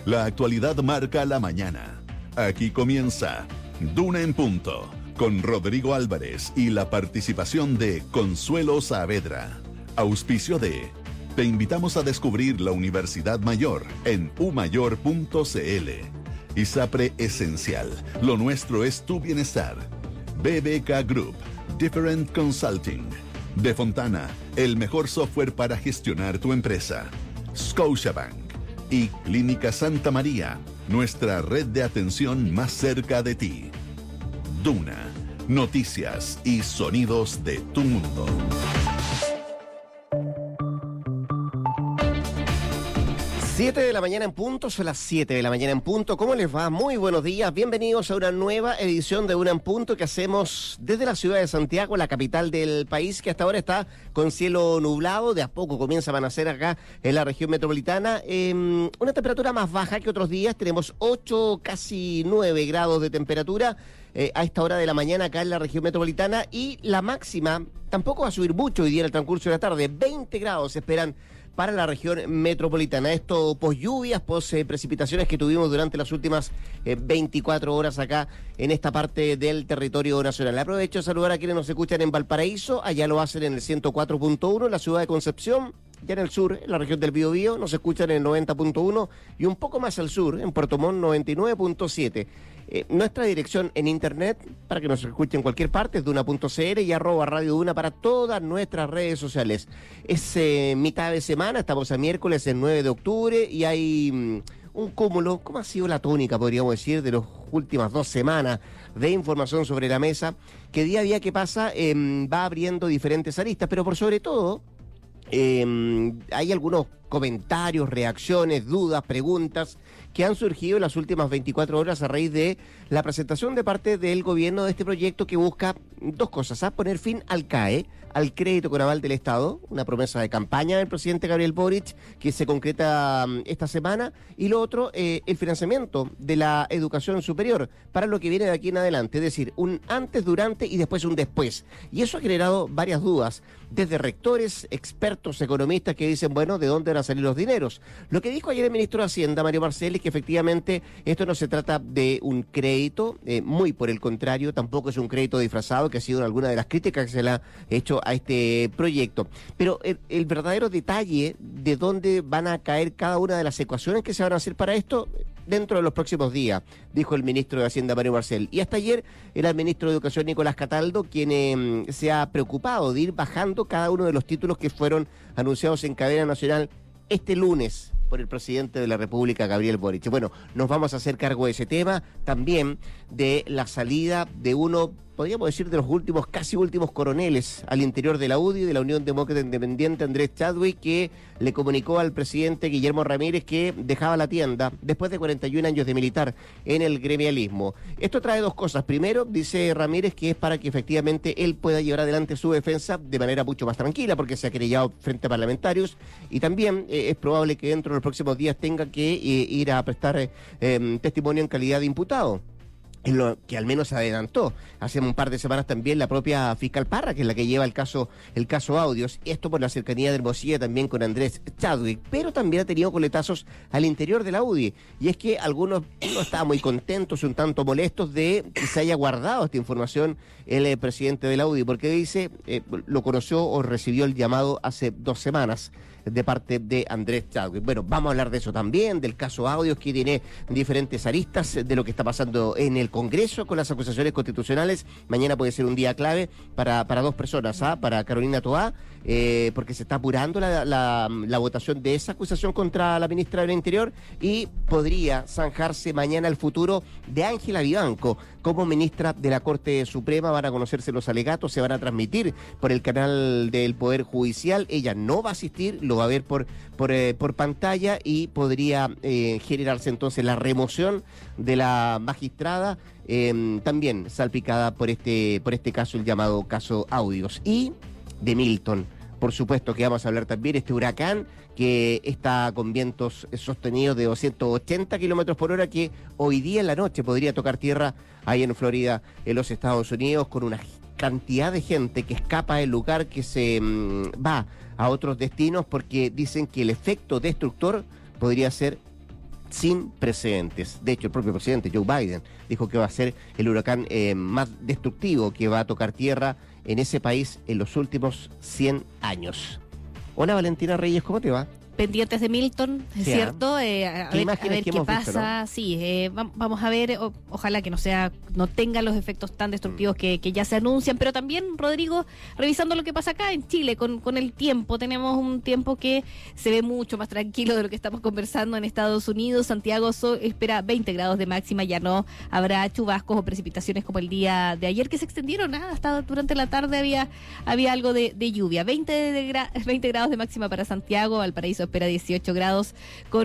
La actualidad marca la mañana. Aquí comienza Duna en Punto, con Rodrigo Álvarez y la participación de Consuelo Saavedra. Auspicio de... Te invitamos a descubrir la Universidad Mayor en umayor.cl. ISAPRE Esencial. Lo nuestro es tu bienestar. BBK Group. Different Consulting. De Fontana, el mejor software para gestionar tu empresa. Scotiabank. Y Clínica Santa María, nuestra red de atención más cerca de ti. Duna. Noticias y sonidos de tu mundo. 7 de la mañana en punto, son las 7 de la mañana en punto. ¿Cómo les va? Muy buenos días, bienvenidos a una nueva edición de Una en Punto que hacemos desde la ciudad de Santiago, la capital del país, que hasta ahora está con cielo nublado. De a poco comienza a amanecer acá en la región metropolitana. Una temperatura más baja que otros días, tenemos 8, casi 9 grados de temperatura a esta hora de la mañana acá en la región metropolitana, y la máxima tampoco va a subir mucho hoy día en el transcurso de la tarde. 20 grados se esperan para la región metropolitana. Esto pos lluvias, pos precipitaciones que tuvimos durante las últimas 24 horas acá en esta parte del territorio nacional. Aprovecho de saludar a quienes nos escuchan en Valparaíso, allá lo hacen en el 104.1, en la ciudad de Concepción, ya en el sur, en la región del Biobío, nos escuchan en el 90.1 y un poco más al sur, en Puerto Montt 99.7. Nuestra dirección en internet, para que nos escuchen en cualquier parte, es duna.cl y @Radio Duna para todas nuestras redes sociales. Es mitad de semana, estamos a miércoles, el 9 de octubre, y hay un cúmulo, ¿cómo ha sido la tónica, podríamos decir, de las últimas 2 semanas de información sobre la mesa, que día a día que pasa va abriendo diferentes aristas, pero por sobre todo hay algunos comentarios, reacciones, dudas, preguntas que han surgido en las últimas 24 horas a raíz de la presentación de parte del gobierno de este proyecto que busca dos cosas: poner fin al CAE, al crédito con aval del Estado, una promesa de campaña del presidente Gabriel Boric que se concreta esta semana, y lo otro, el financiamiento de la educación superior para lo que viene de aquí en adelante, es decir, un antes, durante y después un después. Y eso ha generado varias dudas, desde rectores, expertos, economistas que dicen, bueno, ¿de dónde van a salir los dineros? Lo que dijo ayer el ministro de Hacienda, Mario Marcel, es que efectivamente esto no se trata de un crédito, muy por el contrario, tampoco es un crédito disfrazado, que ha sido alguna de las críticas que se le ha hecho a este proyecto. Pero el verdadero detalle de dónde van a caer cada una de las ecuaciones que se van a hacer para esto, dentro de los próximos días, dijo el ministro de Hacienda, Mario Marcel. Y hasta ayer era el ministro de Educación, Nicolás Cataldo, quien se ha preocupado de ir bajando cada uno de los títulos que fueron anunciados en cadena nacional este lunes por el presidente de la República, Gabriel Boric. Bueno, nos vamos a hacer cargo de ese tema, también de la salida de uno, podríamos decir, de los casi últimos coroneles al interior de la UDI, de la Unión Demócrata Independiente, Andrés Chadwick, que le comunicó al presidente Guillermo Ramírez que dejaba la tienda después de 41 años de militar en el gremialismo. Esto trae dos cosas. Primero, dice Ramírez, que es para que efectivamente él pueda llevar adelante su defensa de manera mucho más tranquila, porque se ha querellado frente a parlamentarios, y también es probable que dentro de los próximos días tenga que ir a prestar testimonio en calidad de imputado, en lo que al menos se adelantó hace un par de semanas también la propia fiscal Parra, que es la que lleva el caso Audios, esto por la cercanía de Hermosilla también con Andrés Chadwick, pero también ha tenido coletazos al interior de la UDI, y es que algunos no estaban muy contentos, un tanto molestos de que se haya guardado esta información el presidente de la UDI, porque dice, lo conoció o recibió el llamado hace 2 semanas de parte de Andrés Chadwick. Bueno, vamos a hablar de eso también, del caso Audios, que tiene diferentes aristas, de lo que está pasando en el Congreso con las acusaciones constitucionales. Mañana puede ser un día clave para 2 personas, para Carolina Toá, porque se está apurando la votación de esa acusación contra la ministra del Interior, y podría zanjarse mañana el futuro de Ángela Vivanco como ministra de la Corte Suprema. Van a conocerse los alegatos, se van a transmitir por el canal del Poder Judicial. Ella no va a asistir, lo va a ver por pantalla, y podría generarse entonces la remoción de la magistrada, también salpicada por este caso, el llamado caso Audios. Y de Milton, por supuesto que vamos a hablar también, este huracán que está con vientos sostenidos de 280 kilómetros por hora, que hoy día en la noche podría tocar tierra ahí en Florida, en los Estados Unidos, con una cantidad de gente que escapa del lugar, que se va a otros destinos, porque dicen que el efecto destructor podría ser sin precedentes. De hecho, el propio presidente Joe Biden dijo que va a ser el huracán más destructivo que va a tocar tierra en ese país en los últimos 100 años. Hola Valentina Reyes, ¿cómo te va? Pendientes de Milton, es cierto, a ver qué pasa. Visto, ¿no? Sí, vamos a ver, ojalá que no tenga los efectos tan destructivos que ya se anuncian, pero también, Rodrigo, revisando lo que pasa acá en Chile con el tiempo, tenemos un tiempo que se ve mucho más tranquilo de lo que estamos conversando en Estados Unidos. Santiago espera 20 grados de máxima, ya no habrá chubascos o precipitaciones como el día de ayer, que se extendieron, hasta durante la tarde había algo de lluvia. 20 grados de máxima para Santiago, Valparaíso espera 18 grados con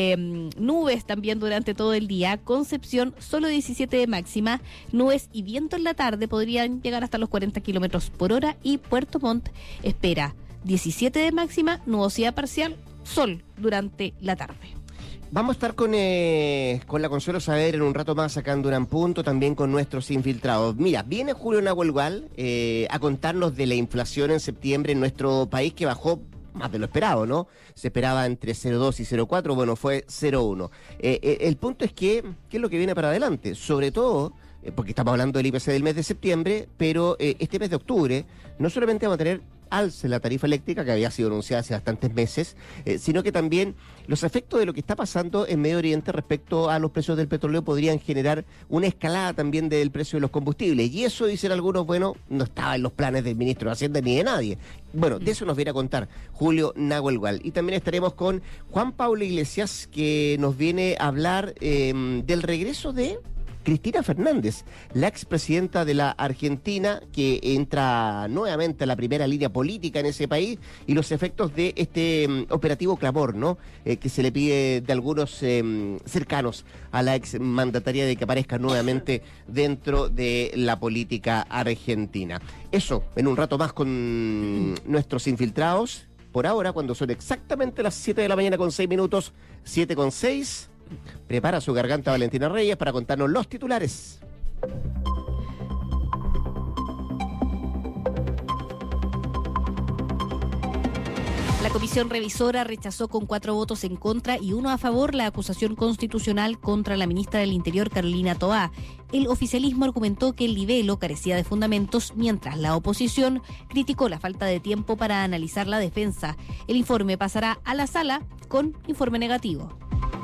nubes también durante todo el día. Concepción solo 17 de máxima, nubes y viento en la tarde podrían llegar hasta los 40 kilómetros por hora, y Puerto Montt espera 17 de máxima, nubosidad parcial, sol durante la tarde. Vamos a estar con la Consuelo Saavedra en un rato más acá en Durán Punto, también con nuestros infiltrados. Mira, viene Julio Nahuelgual a contarnos de la inflación en septiembre en nuestro país, que bajó más de lo esperado, ¿no? Se esperaba entre 0,2 y 0,4, bueno, fue 0,1. El punto es que, ¿qué es lo que viene para adelante? Sobre todo, porque estamos hablando del IPC del mes de septiembre, pero este mes de octubre no solamente vamos a tener alza en la tarifa eléctrica, que había sido anunciada hace bastantes meses, sino que también los efectos de lo que está pasando en Medio Oriente respecto a los precios del petróleo podrían generar una escalada también del precio de los combustibles. Y eso, dicen algunos, bueno, no estaba en los planes del ministro de Hacienda ni de nadie. Bueno, de eso nos viene a contar Julio Nahuelgual. Y también estaremos con Juan Pablo Iglesias, que nos viene a hablar del regreso de Cristina Fernández, la expresidenta de la Argentina, que entra nuevamente a la primera línea política en ese país, y los efectos de este operativo clamor, ¿no? Que se le pide de algunos cercanos a la exmandataria de que aparezca nuevamente dentro de la política argentina. Eso, en un rato más con nuestros infiltrados. Por ahora, cuando son exactamente las 7 de la mañana con 6 minutos, 7:06... prepara su garganta Valentina Reyes para contarnos los titulares. La comisión revisora rechazó con 4 votos en contra y 1 a favor la acusación constitucional contra la ministra del Interior, Carolina Toá. El oficialismo argumentó que el libelo carecía de fundamentos, mientras la oposición criticó la falta de tiempo para analizar la defensa. El informe pasará a la sala con informe negativo.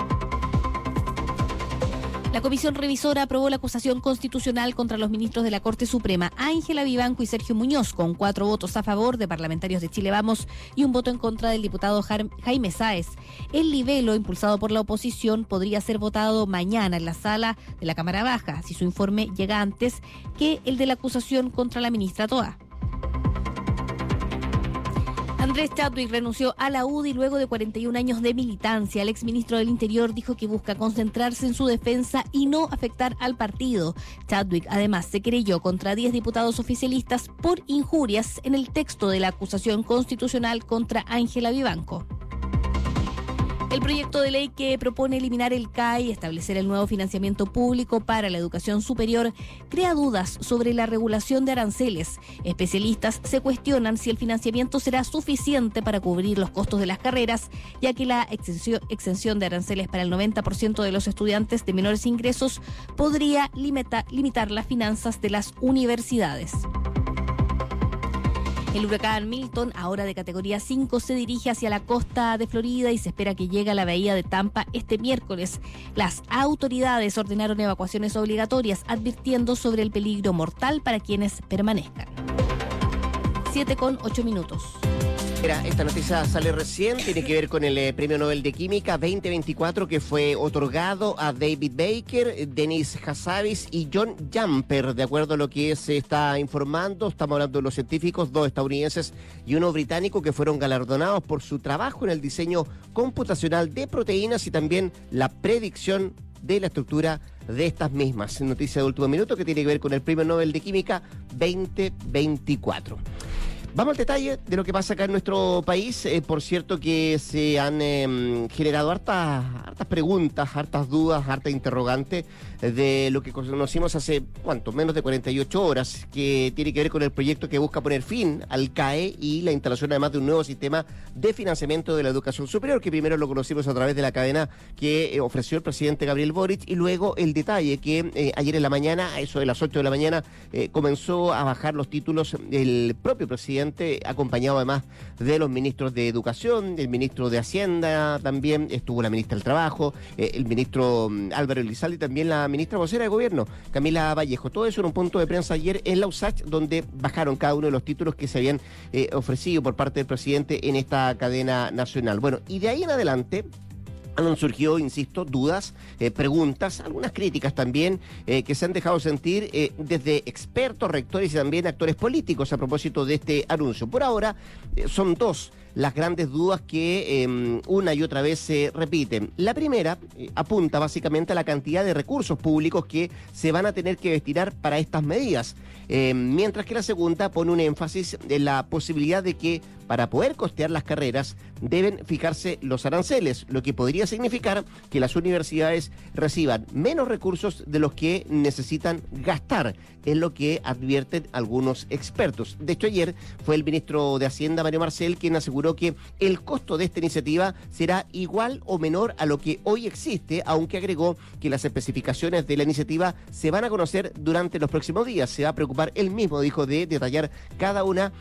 La comisión revisora aprobó la acusación constitucional contra los ministros de la Corte Suprema, Ángela Vivanco y Sergio Muñoz, con 4 votos a favor de parlamentarios de Chile Vamos y 1 voto en contra del diputado Jaime Sáez. El libelo, impulsado por la oposición, podría ser votado mañana en la sala de la Cámara Baja, si su informe llega antes que el de la acusación contra la ministra Toá. Andrés Chadwick renunció a la UDI luego de 41 años de militancia. El exministro del Interior dijo que busca concentrarse en su defensa y no afectar al partido. Chadwick además se querelló contra 10 diputados oficialistas por injurias en el texto de la acusación constitucional contra Ángela Vivanco. El proyecto de ley que propone eliminar el CAE y establecer el nuevo financiamiento público para la educación superior crea dudas sobre la regulación de aranceles. Especialistas se cuestionan si el financiamiento será suficiente para cubrir los costos de las carreras, ya que la exención de aranceles para el 90% de los estudiantes de menores ingresos podría limitar las finanzas de las universidades. El huracán Milton, ahora de categoría 5, se dirige hacia la costa de Florida y se espera que llegue a la bahía de Tampa este miércoles. Las autoridades ordenaron evacuaciones obligatorias, advirtiendo sobre el peligro mortal para quienes permanezcan. 7:08. Esta noticia sale recién, tiene que ver con el Premio Nobel de Química 2024 que fue otorgado a David Baker, Denis Hassabis y John Jumper, de acuerdo a lo que se está informando. Estamos hablando de los científicos, 2 estadounidenses y 1 británico, que fueron galardonados por su trabajo en el diseño computacional de proteínas y también la predicción de la estructura de estas mismas. Noticia de último minuto que tiene que ver con el Premio Nobel de Química 2024. Vamos al detalle de lo que pasa acá en nuestro país. Por cierto que se han generado hartas preguntas, hartas dudas, hartas interrogantes de lo que conocimos hace, menos de 48 horas, que tiene que ver con el proyecto que busca poner fin al CAE y la instalación además de un nuevo sistema de financiamiento de la educación superior, que primero lo conocimos a través de la cadena que ofreció el presidente Gabriel Boric, y luego el detalle que ayer en la mañana, a eso de las 8 de la mañana, comenzó a bajar los títulos el propio presidente, acompañado además de los ministros de Educación, el ministro de Hacienda, también estuvo la ministra del Trabajo, el ministro Álvaro Elizalde y también la ministra vocera de Gobierno, Camila Vallejo. Todo eso en un punto de prensa ayer en la USACH, donde bajaron cada uno de los títulos que se habían ofrecido por parte del presidente en esta cadena nacional. Bueno, y de ahí en adelante han surgido, insisto, dudas, preguntas, algunas críticas también que se han dejado sentir desde expertos, rectores y también actores políticos a propósito de este anuncio. Por ahora son dos las grandes dudas que una y otra vez se repiten. La primera apunta básicamente a la cantidad de recursos públicos que se van a tener que destinar para estas medidas, mientras que la segunda pone un énfasis en la posibilidad de que para poder costear las carreras deben fijarse los aranceles, lo que podría significar que las universidades reciban menos recursos de los que necesitan gastar, es lo que advierten algunos expertos. De hecho, ayer fue el ministro de Hacienda, Mario Marcel, quien aseguró que el costo de esta iniciativa será igual o menor a lo que hoy existe, aunque agregó que las especificaciones de la iniciativa se van a conocer durante los próximos días. Se va a preocupar él mismo, dijo, de detallar cada una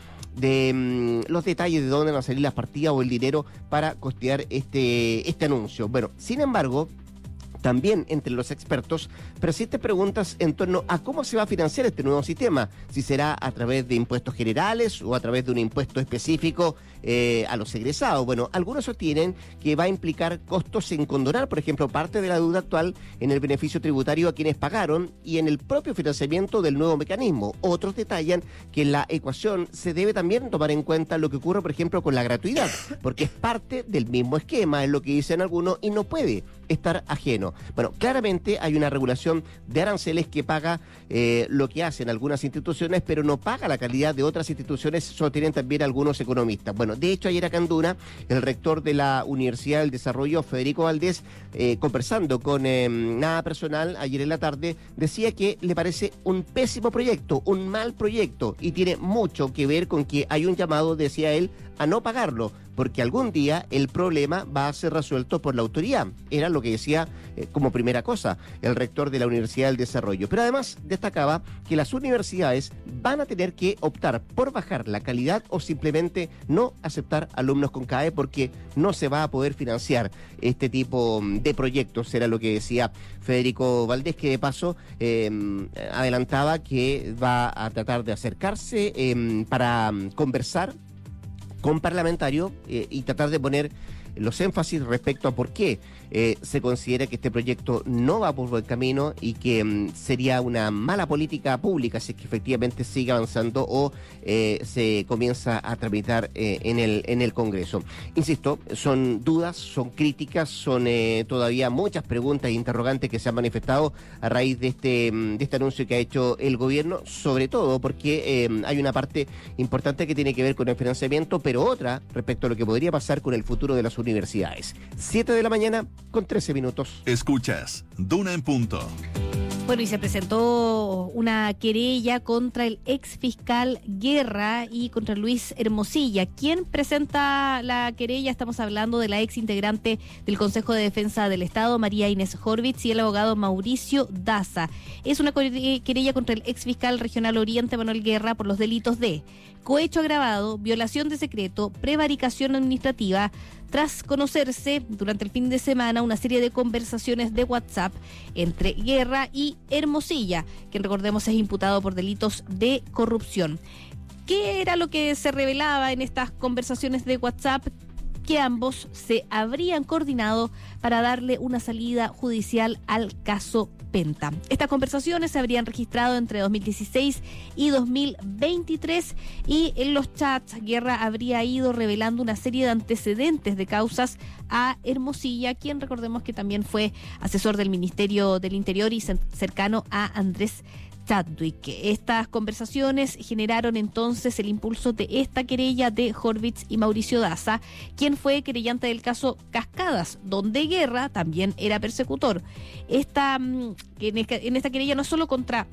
de los detalles de dónde van a salir las partidas o el dinero para costear este anuncio. Bueno, sin embargo, también entre los expertos persisten preguntas en torno a cómo se va a financiar este nuevo sistema, si será a través de impuestos generales o a través de un impuesto específico a los egresados. Bueno, algunos sostienen que va a implicar costos en condonar, por ejemplo, parte de la deuda actual en el beneficio tributario a quienes pagaron y en el propio financiamiento del nuevo mecanismo. Otros detallan que en la ecuación se debe también tomar en cuenta lo que ocurre, por ejemplo, con la gratuidad, porque es parte del mismo esquema, es lo que dicen algunos, y no puede estar ajeno. Bueno, claramente hay una regulación de aranceles que paga lo que hacen algunas instituciones, pero no paga la calidad de otras instituciones, sostienen también algunos economistas. Bueno, de hecho, ayer acá en Duna, el rector de la Universidad del Desarrollo, Federico Valdés, conversando con Nada Personal ayer en la tarde, decía que le parece un pésimo proyecto, un mal proyecto, y tiene mucho que ver con que hay un llamado, decía él, a no pagarlo, porque algún día el problema va a ser resuelto por la autoridad. Era lo que decía como primera cosa el rector de la Universidad del Desarrollo. Pero además destacaba que las universidades van a tener que optar por bajar la calidad o simplemente no aceptar alumnos con CAE, porque no se va a poder financiar este tipo de proyectos. Era lo que decía Federico Valdés, que de paso adelantaba que va a tratar de acercarse para conversar con parlamentarios y tratar de poner los énfasis respecto a por qué se considera que este proyecto no va por buen camino y que sería una mala política pública si es que efectivamente sigue avanzando o se comienza a tramitar en el Congreso. Insisto, son dudas, son críticas, son todavía muchas preguntas e interrogantes que se han manifestado a raíz de este anuncio que ha hecho el gobierno, sobre todo porque hay una parte importante que tiene que ver con el financiamiento, pero otra respecto a lo que podría pasar con el futuro de las universidades. 7 de la mañana con 13 minutos. Escuchas Duna en punto. Bueno, y se presentó una querella contra el ex fiscal Guerra y contra Luis Hermosilla. ¿Quién presenta la querella? Estamos hablando de la ex integrante del Consejo de Defensa del Estado, María Inés Horvitz, y el abogado Mauricio Daza. Es una querella contra el ex fiscal regional Oriente, Manuel Guerra, por los delitos de cohecho agravado, violación de secreto, prevaricación administrativa, tras conocerse durante el fin de semana una serie de conversaciones de WhatsApp entre Guerra y Hermosilla, quien recordemos es imputado por delitos de corrupción. ¿Qué era lo que se revelaba en estas conversaciones de WhatsApp? Que ambos se habrían coordinado para darle una salida judicial al caso Penta. Estas conversaciones se habrían registrado entre 2016 y 2023 y en los chats Guerra habría ido revelando una serie de antecedentes de causas a Hermosilla, quien recordemos que también fue asesor del Ministerio del Interior y cercano a Andrés Chadwick. Estas conversaciones generaron entonces el impulso de esta querella de Horvitz y Mauricio Daza, quien fue querellante del caso Cascadas, donde Guerra también era persecutor. En esta querella no solo contra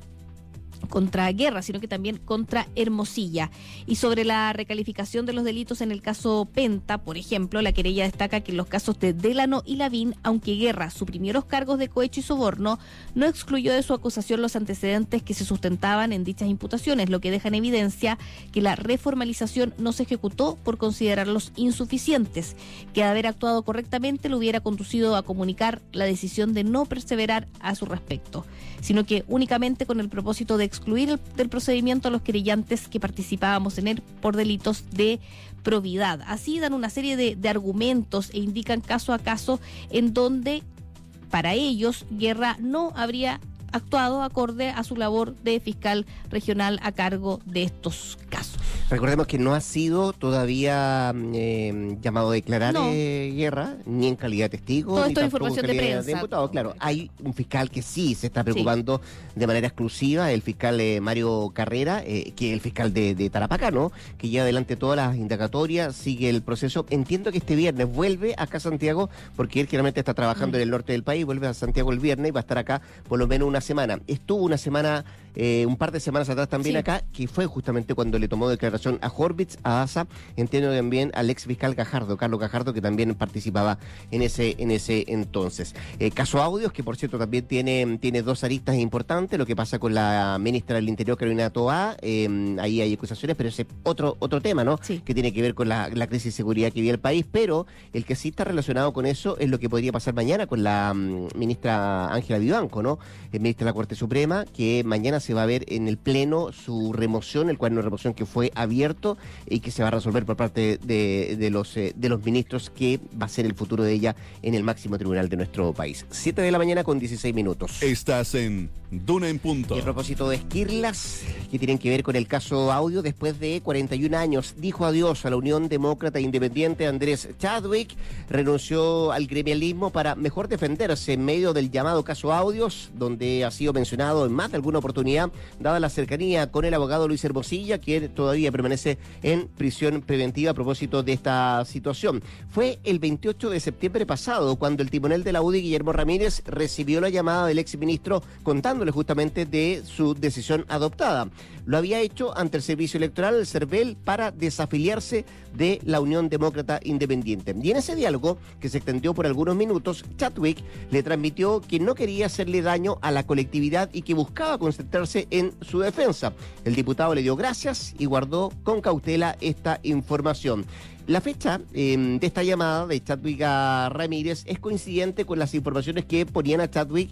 Guerra, sino que también contra Hermosilla. Y sobre la recalificación de los delitos en el caso Penta, por ejemplo, la querella destaca que en los casos de Delano y Lavín, aunque Guerra suprimió los cargos de cohecho y soborno, no excluyó de su acusación los antecedentes que se sustentaban en dichas imputaciones, lo que deja en evidencia que la reformalización no se ejecutó por considerarlos insuficientes, que de haber actuado correctamente lo hubiera conducido a comunicar la decisión de no perseverar a su respecto, sino que únicamente con el propósito de excluir del procedimiento a los querellantes que participábamos en él por delitos de probidad. Así dan una serie de argumentos e indican caso a caso en donde para ellos Guerra no habría actuado acorde a su labor de fiscal regional a cargo de estos casos. Recordemos que no ha sido todavía llamado a declarar Guerra, ni en calidad de testigo. Todo ni esto es información de prensa. De imputado. Claro, hay un fiscal que sí se está preocupando de manera exclusiva, el fiscal Mario Carrera, que es el fiscal de Tarapacá, ¿no? Que lleva adelante todas las indagatorias, sigue el proceso. Entiendo que este viernes vuelve acá a Santiago, porque él generalmente está trabajando en el norte del país, vuelve a Santiago el viernes y va a estar acá por lo menos una semana. Estuvo una semana, un par de semanas atrás también acá, que fue justamente cuando le tomó declaración a Horvitz, a Daza, entiendo también al ex fiscal Gajardo, Carlos Gajardo, que también participaba en ese entonces. Caso Audios, que por cierto también tiene dos aristas importantes, lo que pasa con la ministra del Interior, Carolina Toá, ahí hay acusaciones, pero ese otro tema, ¿no? Sí. Que tiene que ver con la crisis de seguridad que vive el país, pero el que sí está relacionado con eso es lo que podría pasar mañana con la ministra Ángela Vivanco, ¿no? Ministra de la Corte Suprema, que mañana se va a ver en el Pleno su remoción, el cuaderno de remoción que fue abierto y que se va a resolver por parte de los ministros, que va a ser el futuro de ella en el máximo tribunal de nuestro país. 7 de la mañana con 16 minutos. Estás en Duna en Punto. Y a propósito de esquirlas que tienen que ver con el caso Audio, después de 41 años dijo adiós a la Unión Demócrata Independiente. Andrés Chadwick renunció al gremialismo para mejor defenderse en medio del llamado caso Audios, donde ha sido mencionado en más de alguna oportunidad, dada la cercanía con el abogado Luis Hermosilla, que todavía permanece en prisión preventiva a propósito de esta situación. Fue el 28 de septiembre pasado cuando el timonel de la UDI, Guillermo Ramírez, recibió la llamada del exministro contándole justamente de su decisión adoptada. Lo había hecho ante el Servicio Electoral, el CERVEL, para desafiliarse de la Unión Demócrata Independiente. Y en ese diálogo, que se extendió por algunos minutos, Chadwick le transmitió que no quería hacerle daño a la colectividad y que buscaba concentrarse en su defensa. El diputado le dio gracias y guardó con cautela esta información. La fecha de esta llamada de Chadwick a Ramírez es coincidente con las informaciones que ponían a Chadwick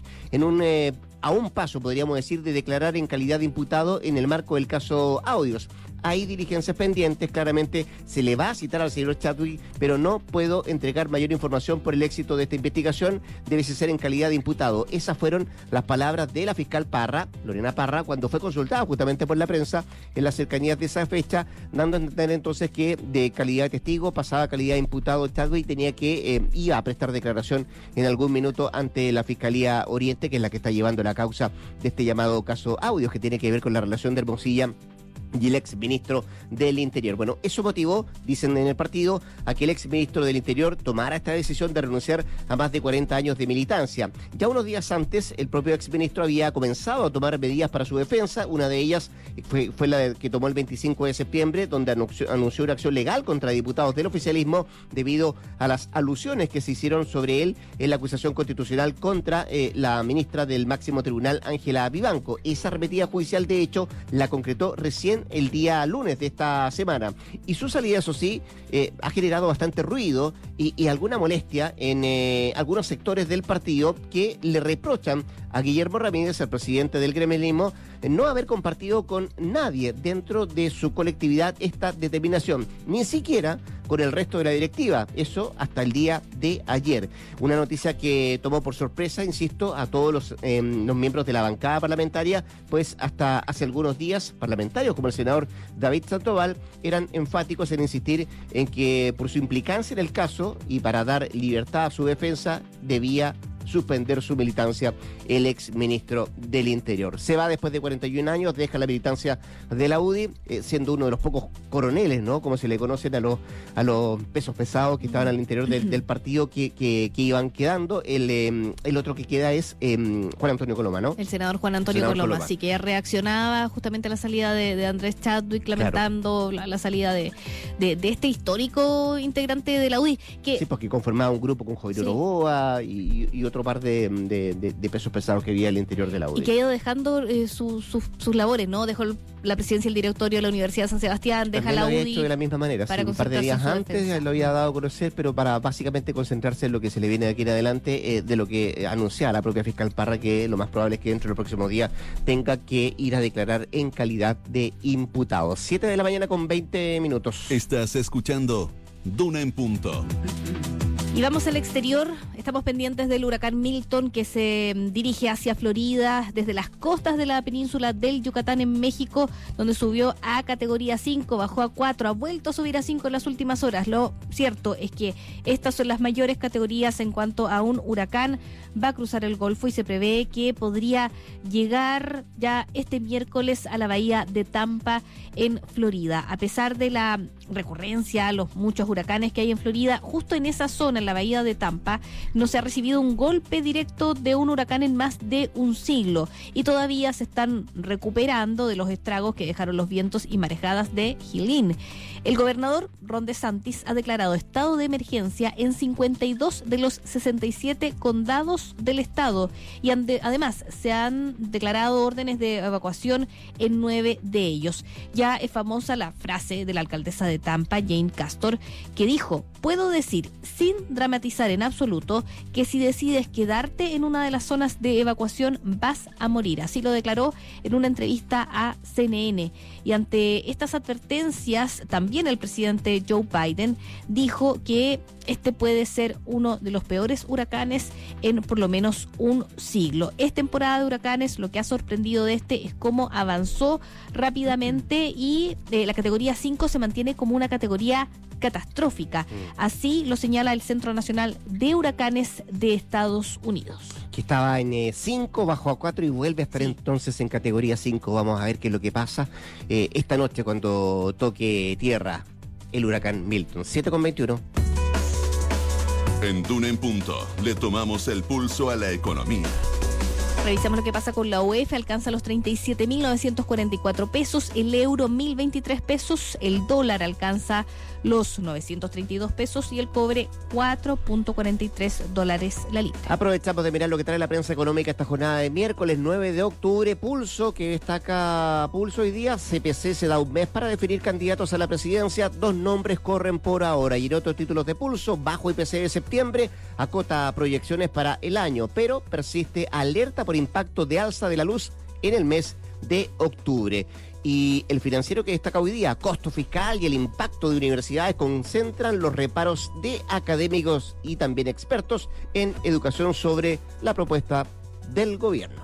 a un paso, podríamos decir, de declarar en calidad de imputado en el marco del caso Audios. Hay diligencias pendientes, claramente se le va a citar al señor Chadwick, pero no puedo entregar mayor información por el éxito de esta investigación, debe ser en calidad de imputado. Esas fueron las palabras de la fiscal Parra, Lorena Parra, cuando fue consultada justamente por la prensa en las cercanías de esa fecha, dando a entender entonces que de calidad de testigo pasaba a calidad de imputado Chadwick, tenía que iba a prestar declaración en algún minuto ante la Fiscalía Oriente, que es la que está llevando la causa de este llamado caso Audios, que tiene que ver con la relación de Hermosilla y el exministro del Interior. Bueno, eso motivó, dicen en el partido, a que el exministro del Interior tomara esta decisión de renunciar a más de 40 años de militancia. Ya unos días antes, el propio exministro había comenzado a tomar medidas para su defensa. Una de ellas fue la que tomó el 25 de septiembre, donde anunció una acción legal contra diputados del oficialismo debido a las alusiones que se hicieron sobre él en la acusación constitucional contra la ministra del máximo tribunal, Ángela Vivanco. Esa arremetida judicial, de hecho, la concretó recién el día lunes de esta semana. Y su salida, eso sí, ha generado bastante ruido y alguna molestia en algunos sectores del partido, que le reprochan a Guillermo Ramírez, el presidente del gremialismo, no haber compartido con nadie dentro de su colectividad esta determinación, ni siquiera con el resto de la directiva. Eso hasta el día de ayer. Una noticia que tomó por sorpresa, insisto, a todos los miembros de la bancada parlamentaria, pues hasta hace algunos días parlamentarios como el senador David Sandoval eran enfáticos en insistir en que por su implicancia en el caso y para dar libertad a su defensa debía suspender su militancia el ex ministro del Interior. Se va después de 41 años, deja la militancia de la UDI, siendo uno de los pocos coroneles, ¿no? Como se le conocen a los pesos pesados que estaban al interior del partido que iban quedando. El otro que queda es Juan Antonio Coloma, ¿no? El senador Juan Antonio Coloma, sí, que reaccionaba justamente a la salida de Andrés Chadwick, lamentando la salida de este histórico integrante de la UDI. Sí, porque conformaba un grupo con Javier Novoa y otro par de pesos pesados que había al interior de la UDI. Y que ha ido dejando sus labores, ¿no? Dejó la presidencia del directorio de la Universidad de San Sebastián, deja la UDI. Lo había hecho de la misma manera, un par de días antes lo había dado a conocer, pero para básicamente concentrarse en lo que se le viene de aquí en adelante, de lo que anunciaba la propia fiscal Parra, que lo más probable es que dentro de los próximos días tenga que ir a declarar en calidad de imputado. 7 de la mañana con 20 minutos. Estás escuchando Duna en Punto. Y vamos al exterior, estamos pendientes del huracán Milton que se dirige hacia Florida desde las costas de la península del Yucatán en México, donde subió a categoría 5, bajó a 4, ha vuelto a subir a 5 en las últimas horas. Lo cierto es que estas son las mayores categorías en cuanto a un huracán. Va a cruzar el Golfo y se prevé que podría llegar ya este miércoles a la bahía de Tampa en Florida. A pesar de la recurrencia, los muchos huracanes que hay en Florida, justo en esa zona, en la bahía de Tampa, no se ha recibido un golpe directo de un huracán en más de un siglo y todavía se están recuperando de los estragos que dejaron los vientos y marejadas de Helene. El gobernador Ron DeSantis ha declarado estado de emergencia en 52 de los 67 condados del estado y además se han declarado órdenes de evacuación en 9 de ellos. Ya es famosa la frase de la alcaldesa de Tampa, Jane Castor, que dijo: puedo decir sin dramatizar en absoluto que si decides quedarte en una de las zonas de evacuación vas a morir. Así lo declaró en una entrevista a CNN. Y ante estas advertencias, también el presidente Joe Biden dijo que este puede ser uno de los peores huracanes en por lo menos un siglo. Es temporada de huracanes, lo que ha sorprendido de este es cómo avanzó rápidamente y la categoría 5 se mantiene como una categoría catastrófica. Así lo señala el Centro Nacional de Huracanes de Estados Unidos. Que estaba en 5, bajó a 4 y vuelve a estar entonces en categoría 5. Vamos a ver qué es lo que pasa esta noche cuando toque tierra el huracán Milton. 7:21. En Duna en Punto le tomamos el pulso a la economía. Revisamos lo que pasa con la UEF, alcanza los 37.944 pesos, el euro 1.023 pesos, el dólar alcanza los 932 pesos y el cobre $4.43 la libra. Aprovechamos de mirar lo que trae la prensa económica esta jornada de miércoles 9 de octubre. Pulso, que destaca Pulso hoy día. CPC se da un mes para definir candidatos a la presidencia. 2 nombres corren por ahora. Y en otros títulos de Pulso, bajo IPC de septiembre, acota proyecciones para el año, pero persiste alerta por impacto de alza de la luz en el mes de octubre. Y el Financiero, que destaca hoy día, costo fiscal y el impacto de universidades concentran los reparos de académicos y también expertos en educación sobre la propuesta del gobierno.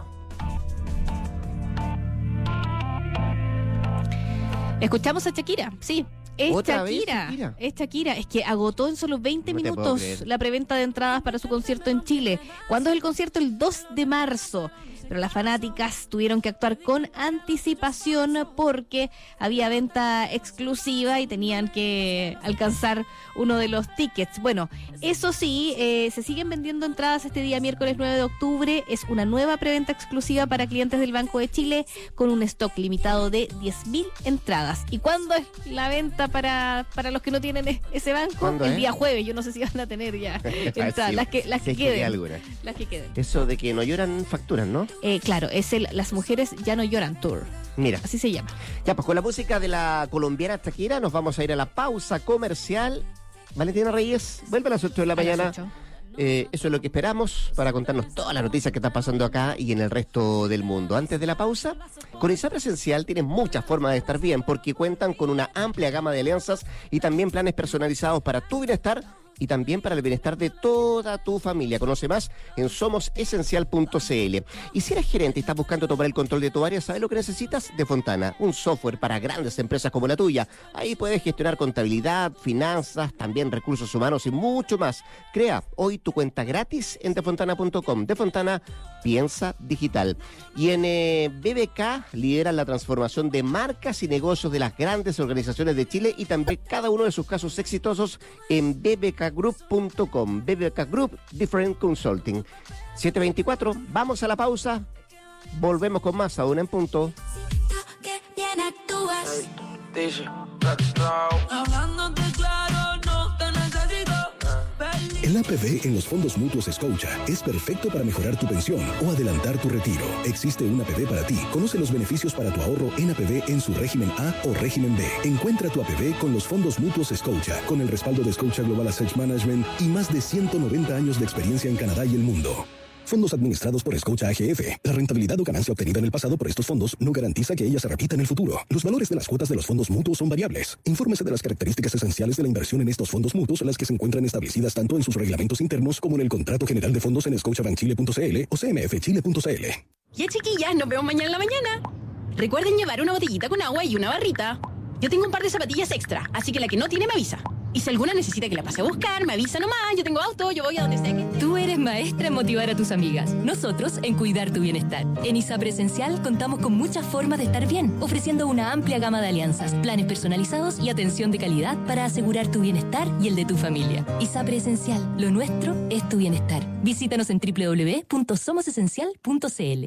Escuchamos a Shakira, sí. Es Shakira. Es que agotó en solo 20 minutos la preventa de entradas para su concierto en Chile. ¿Cuándo es el concierto? El 2 de marzo. Pero las fanáticas tuvieron que actuar con anticipación porque había venta exclusiva y tenían que alcanzar uno de los tickets. Bueno, eso sí, se siguen vendiendo entradas este día miércoles 9 de octubre. Es una nueva preventa exclusiva para clientes del Banco de Chile con un stock limitado de 10.000 entradas. ¿Y cuándo es la venta para los que no tienen ese banco? El día jueves. Yo no sé si van a tener ya entradas. Sí, las que queden. Las que queden. Eso de que no lloran facturas, ¿no? Claro, es Las Mujeres Ya No Lloran Tour. Mira. Así se llama. Ya, pues con la música de la colombiana Shakira nos vamos a ir a la pausa comercial. Valentina Reyes, vuelve a las 8 de la mañana. Eso es lo que esperamos para contarnos todas las noticias que están pasando acá y en el resto del mundo. Antes de la pausa, con ISAPRE Esencial tienes muchas formas de estar bien porque cuentan con una amplia gama de alianzas y también planes personalizados para tu bienestar y también para el bienestar de toda tu familia. Conoce más en somosesencial.cl. Y si eres gerente y estás buscando tomar el control de tu área, ¿sabes lo que necesitas? De Fontana, un software para grandes empresas como la tuya. Ahí puedes gestionar contabilidad, finanzas, también recursos humanos y mucho más. Crea hoy tu cuenta gratis en defontana.com. De Fontana, piensa digital. Y en BBK lideran la transformación de marcas y negocios de las grandes organizaciones de Chile y también cada uno de sus casos exitosos en bbkgroup.com. BBK Group, Different Consulting. 7:24, vamos a la pausa. Volvemos con más a Duna en Punto. El APB en los fondos mutuos Scotia es perfecto para mejorar tu pensión o adelantar tu retiro. Existe un APB para ti. Conoce los beneficios para tu ahorro en APB en su régimen A o régimen B. Encuentra tu APB con los fondos mutuos Scotia, con el respaldo de Scotia Global Asset Management y más de 190 años de experiencia en Canadá y el mundo. Fondos administrados por Scotia AGF. La rentabilidad o ganancia obtenida en el pasado por estos fondos no garantiza que ella se repita en el futuro. Los valores de las cuotas de los fondos mutuos son variables. Infórmese de las características esenciales de la inversión en estos fondos mutuos, las que se encuentran establecidas tanto en sus reglamentos internos como en el contrato general de fondos en scotiabankchile.cl o cmfchile.cl. Ya, chiquillas, nos vemos mañana en la mañana. Recuerden llevar una botellita con agua y una barrita. Yo tengo un par de zapatillas extra, así que la que no tiene me avisa. Y si alguna necesita que la pase a buscar, me avisa nomás. Yo tengo auto, yo voy a donde sea que esté. Tú eres maestra en motivar a tus amigas. Nosotros en cuidar tu bienestar. En ISAPRE Esencial contamos con muchas formas de estar bien, ofreciendo una amplia gama de alianzas, planes personalizados y atención de calidad para asegurar tu bienestar y el de tu familia. ISAPRE Esencial, lo nuestro es tu bienestar. Visítanos en www.somosesencial.cl.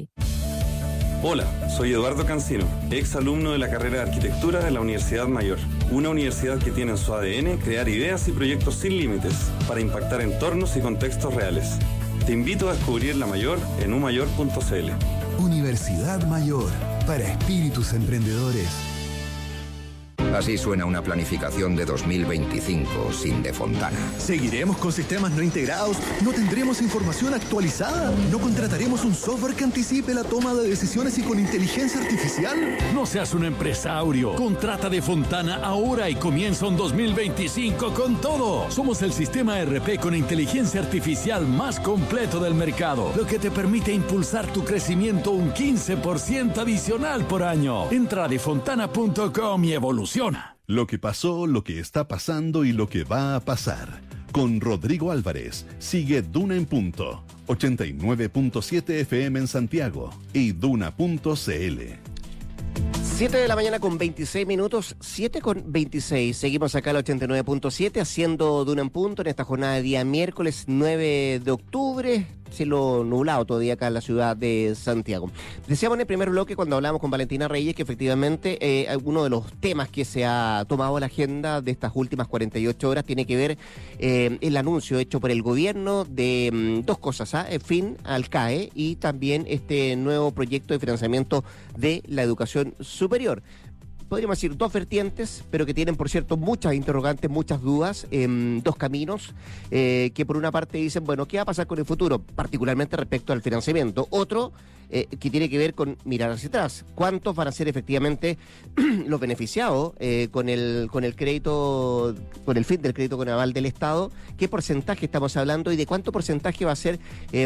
Hola, soy Eduardo Cancino, ex alumno de la carrera de Arquitectura de la Universidad Mayor, una universidad que tiene en su ADN crear ideas y proyectos sin límites para impactar entornos y contextos reales. Te invito a descubrir la Mayor en umayor.cl. Universidad Mayor, para espíritus emprendedores. Así suena una planificación de 2025 sin De Fontana. ¿Seguiremos con sistemas no integrados? ¿No tendremos información actualizada? ¿No contrataremos un software que anticipe la toma de decisiones y con inteligencia artificial? No seas un empresario. Contrata De Fontana ahora y comienza un 2025 con todo. Somos el sistema ERP con inteligencia artificial más completo del mercado, lo que te permite impulsar tu crecimiento un 15% adicional por año. Entra a defontana.com y evoluciona. Lo que pasó, lo que está pasando y lo que va a pasar. Con Rodrigo Álvarez, sigue Duna en Punto, 89.7 FM en Santiago y Duna.cl. 7 de la mañana con 26 minutos, 7 con 26. Seguimos acá al 89.7 haciendo Duna en Punto en esta jornada de día miércoles 9 de octubre. Cielo nublado todavía acá en la ciudad de Santiago. Decíamos en el primer bloque cuando hablamos con Valentina Reyes que efectivamente uno de los temas que se ha tomado a la agenda de estas últimas 48 horas tiene que ver el anuncio hecho por el gobierno de dos cosas, fin al CAE y también este nuevo proyecto de financiamiento de la educación superior. Podríamos decir dos vertientes, pero que tienen, por cierto, muchas interrogantes, muchas dudas, dos caminos, que por una parte dicen, bueno, ¿qué va a pasar con el futuro? Particularmente respecto al financiamiento. Otro, que tiene que ver con mirar hacia atrás. ¿Cuántos van a ser efectivamente los beneficiados con el crédito, con el fin del crédito con aval del Estado? ¿Qué porcentaje estamos hablando y de cuánto porcentaje va a ser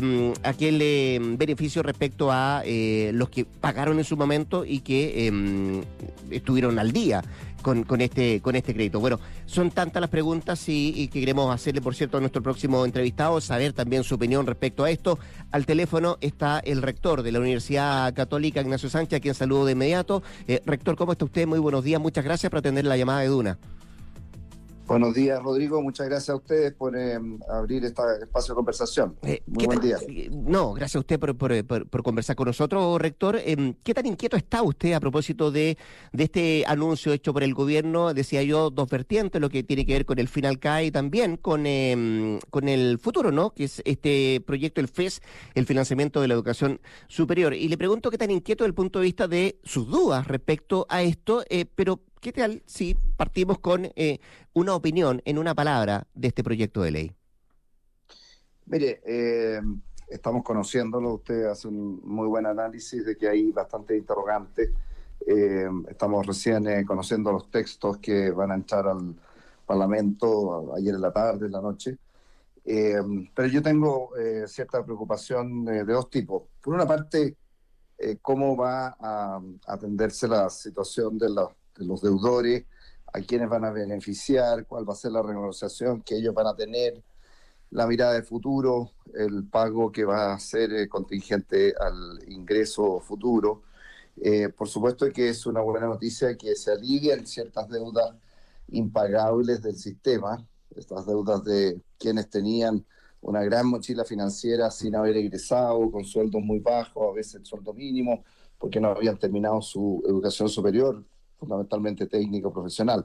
aquel beneficio respecto a los que pagaron en su momento y que estuvieron al día con este crédito? Bueno, son tantas las preguntas y que queremos hacerle, por cierto, a nuestro próximo entrevistado, saber también su opinión respecto a esto. Al teléfono está el rector de la Universidad Católica, Ignacio Sánchez, a quien saludo de inmediato. Rector, ¿cómo está usted? Muy buenos días, muchas gracias por atender la llamada de Duna. Buenos días, Rodrigo. Muchas gracias a ustedes por abrir este espacio de conversación. Muy buen día. No, gracias a usted por conversar con nosotros, rector. ¿Qué tan inquieto está usted a propósito de este anuncio hecho por el gobierno? Decía yo, dos vertientes, lo que tiene que ver con el final CAE y también con el futuro, ¿no? Que es este proyecto, el FES, el financiamiento de la educación superior. Y le pregunto qué tan inquieto desde el punto de vista de sus dudas respecto a esto, pero ¿qué tal si partimos con una opinión en una palabra de este proyecto de ley? Mire, estamos conociéndolo, usted hace un muy buen análisis de que hay bastantes interrogantes. Estamos recién conociendo los textos que van a entrar al Parlamento ayer en la tarde, en la noche. Pero yo tengo cierta preocupación de dos tipos. Por una parte, cómo va a atenderse la situación de los deudores, a quiénes van a beneficiar, cuál va a ser la renegociación que ellos van a tener, la mirada de futuro, el pago que va a ser contingente al ingreso futuro. Por supuesto que es una buena noticia que se alivien ciertas deudas impagables del sistema, estas deudas de quienes tenían una gran mochila financiera sin haber egresado, con sueldos muy bajos, a veces el sueldo mínimo, porque no habían terminado su educación superior, fundamentalmente técnico profesional.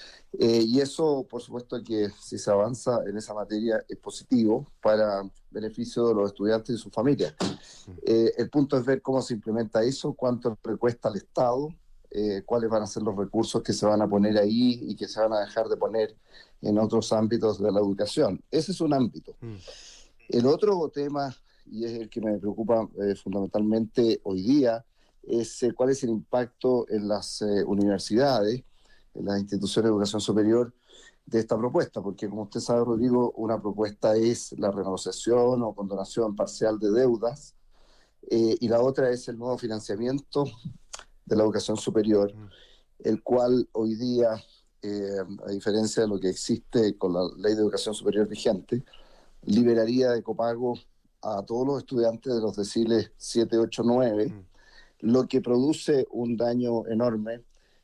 Y eso, por supuesto, que si se avanza en esa materia es positivo para beneficio de los estudiantes y sus familias. El punto es ver cómo se implementa eso, cuánto le cuesta al Estado, cuáles van a ser los recursos que se van a poner ahí y que se van a dejar de poner en otros ámbitos de la educación. Ese es un ámbito. El otro tema, y es el que me preocupa fundamentalmente hoy día, es cuál es el impacto en las universidades, en las instituciones de educación superior de esta propuesta, porque como usted sabe, Rodrigo, una propuesta es la renegociación o condonación parcial de deudas, y la otra es el nuevo financiamiento de la educación superior, el cual hoy día, a diferencia de lo que existe con la ley de educación superior vigente, liberaría de copago a todos los estudiantes de los deciles 7, 8, 9, lo que produce un daño enorme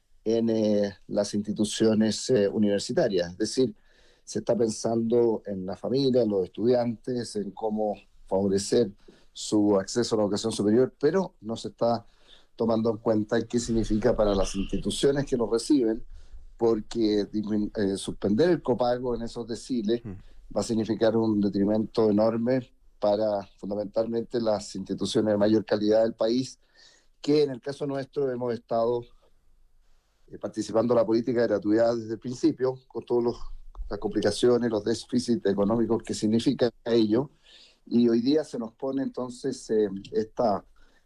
en las instituciones universitarias. Es decir, se está pensando en la familia, en los estudiantes, en cómo favorecer su acceso a la educación superior, pero no se está tomando en cuenta qué significa para las instituciones que lo reciben, porque suspender el copago en esos deciles va a significar un detrimento enorme para fundamentalmente las instituciones de mayor calidad del país, que en el caso nuestro hemos estado participando en la política de gratuidad desde el principio, con todas las complicaciones, los déficits económicos que significa ello, y hoy día se nos pone entonces esta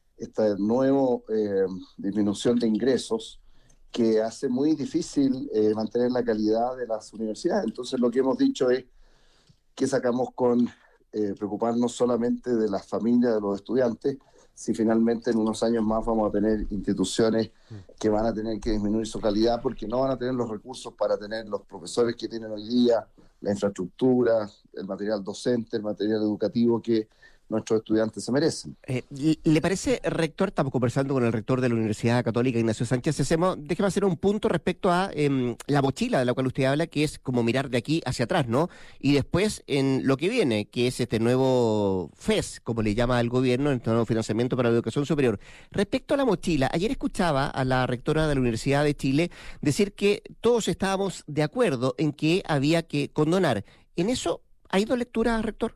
nueva disminución de ingresos que hace muy difícil mantener la calidad de las universidades. Entonces lo que hemos dicho es que sacamos con preocuparnos solamente de las familias de los estudiantes, si finalmente en unos años más vamos a tener instituciones que van a tener que disminuir su calidad porque no van a tener los recursos para tener los profesores que tienen hoy día, la infraestructura, el material docente, el material educativo que nuestros estudiantes se merecen. ¿Le parece, rector? Estamos conversando con el rector de la Universidad Católica, Ignacio Sánchez. Déjeme hacer un punto respecto a la mochila de la cual usted habla, que es como mirar de aquí hacia atrás, ¿no? Y después en lo que viene, que es este nuevo FES, como le llama al gobierno, este nuevo financiamiento para la educación superior. Respecto a la mochila, ayer escuchaba a la rectora de la Universidad de Chile decir que todos estábamos de acuerdo en que había que condonar. ¿En eso hay dos lecturas, rector?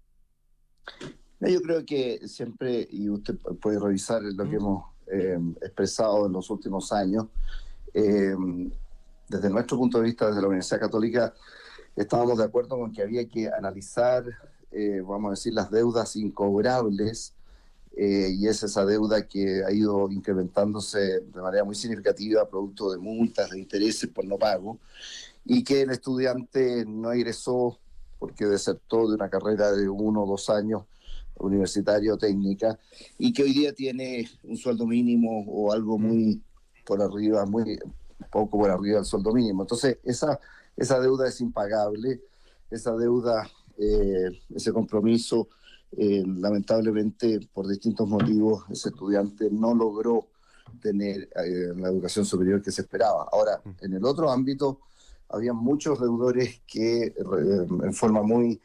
Yo creo que siempre, y usted puede revisar lo que hemos expresado en los últimos años, desde nuestro punto de vista, desde la Universidad Católica, estábamos de acuerdo con que había que analizar, vamos a decir, las deudas incobrables, y es esa deuda que ha ido incrementándose de manera muy significativa, producto de multas, de intereses por no pago, y que el estudiante no egresó porque desertó de una carrera de 1 o 2 años universitaria o técnica, y que hoy día tiene un sueldo mínimo o algo muy por arriba, muy poco por arriba del sueldo mínimo. Entonces, esa deuda es impagable, esa deuda, ese compromiso, lamentablemente, por distintos motivos, ese estudiante no logró tener la educación superior que se esperaba. Ahora, en el otro ámbito, había muchos deudores que en forma muy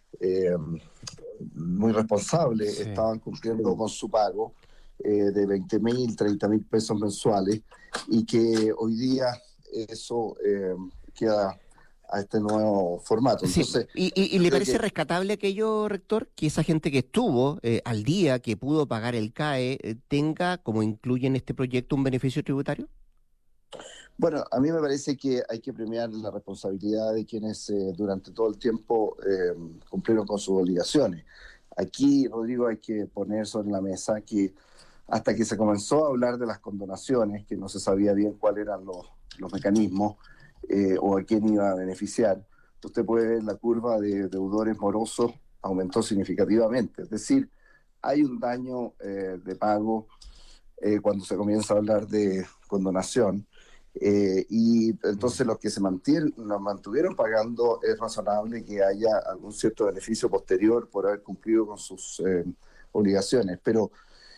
responsable, sí, estaban cumpliendo con su pago de 20.000, 30.000 pesos mensuales, y que hoy día eso queda a este nuevo formato. Entonces, sí. ¿Y le parece rescatable aquello, rector, que esa gente que estuvo al día, que pudo pagar el CAE, tenga, como incluye en este proyecto, un beneficio tributario? Bueno, a mí me parece que hay que premiar la responsabilidad de quienes durante todo el tiempo cumplieron con sus obligaciones. Aquí, Rodrigo, hay que poner sobre la mesa que hasta que se comenzó a hablar de las condonaciones, que no se sabía bien cuáles eran los mecanismos, o a quién iba a beneficiar, usted puede ver la curva de deudores morosos aumentó significativamente. Es decir, hay un daño de pago cuando se comienza a hablar de condonación. Y entonces los que nos mantuvieron pagando, es razonable que haya algún cierto beneficio posterior por haber cumplido con sus obligaciones. Pero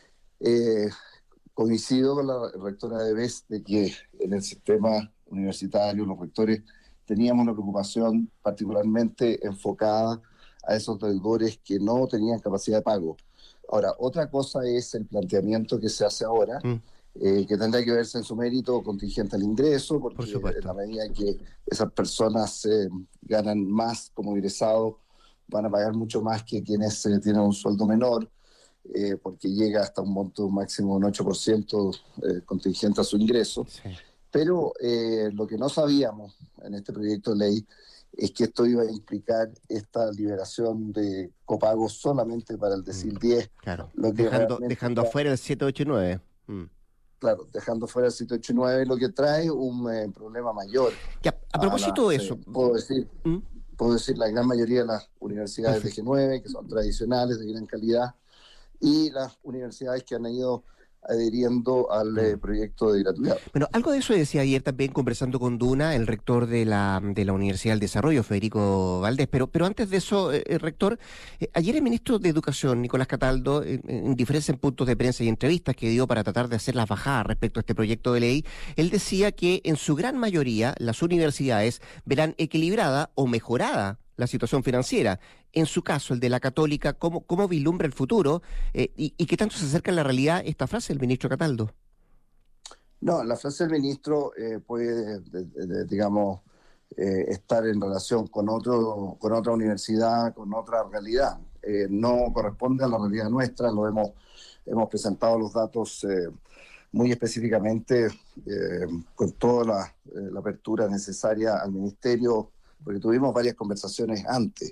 coincido con la rectora de BES de que en el sistema universitario los rectores teníamos una preocupación particularmente enfocada a esos deudores que no tenían capacidad de pago. Ahora, otra cosa es el planteamiento que se hace ahora, que tendrá que verse en su mérito contingente al ingreso, porque en la medida que esas personas ganan más como egresados, van a pagar mucho más que quienes tienen un sueldo menor, porque llega hasta un monto máximo de un 8% contingente a su ingreso. Sí. Pero lo que no sabíamos en este proyecto de ley es que esto iba a implicar esta liberación de copagos solamente para el decil 10. Claro, lo que dejando afuera el 7, 8 y 9. Claro, dejando fuera el 7, 8 y 9, lo que trae un problema mayor. A propósito de eso... Puedo decir, la gran mayoría de las universidades de G9, que son tradicionales, de gran calidad, y las universidades que han ido adheriendo al proyecto de gratuidad. Bueno, algo de eso decía ayer también conversando con Duna, el rector de la Universidad del Desarrollo, Federico Valdés, pero antes de eso, rector, ayer el ministro de Educación, Nicolás Cataldo, en diferentes puntos de prensa y entrevistas que dio para tratar de hacer las bajadas respecto a este proyecto de ley, él decía que en su gran mayoría las universidades verán equilibrada o mejorada la situación financiera. En su caso, el de la Católica, ¿cómo vislumbra el futuro? ¿Y qué tanto se acerca a la realidad esta frase del ministro Cataldo? No, la frase del ministro puede, digamos, estar en relación con otra universidad, con otra realidad. No corresponde a la realidad nuestra, hemos presentado los datos muy específicamente, con toda la apertura necesaria al ministerio, porque tuvimos varias conversaciones antes.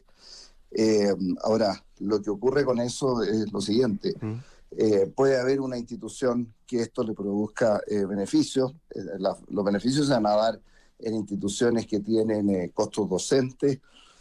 Ahora, lo que ocurre con eso es lo siguiente. Puede haber una institución que esto le produzca beneficios. Los beneficios se van a dar en instituciones que tienen costos docentes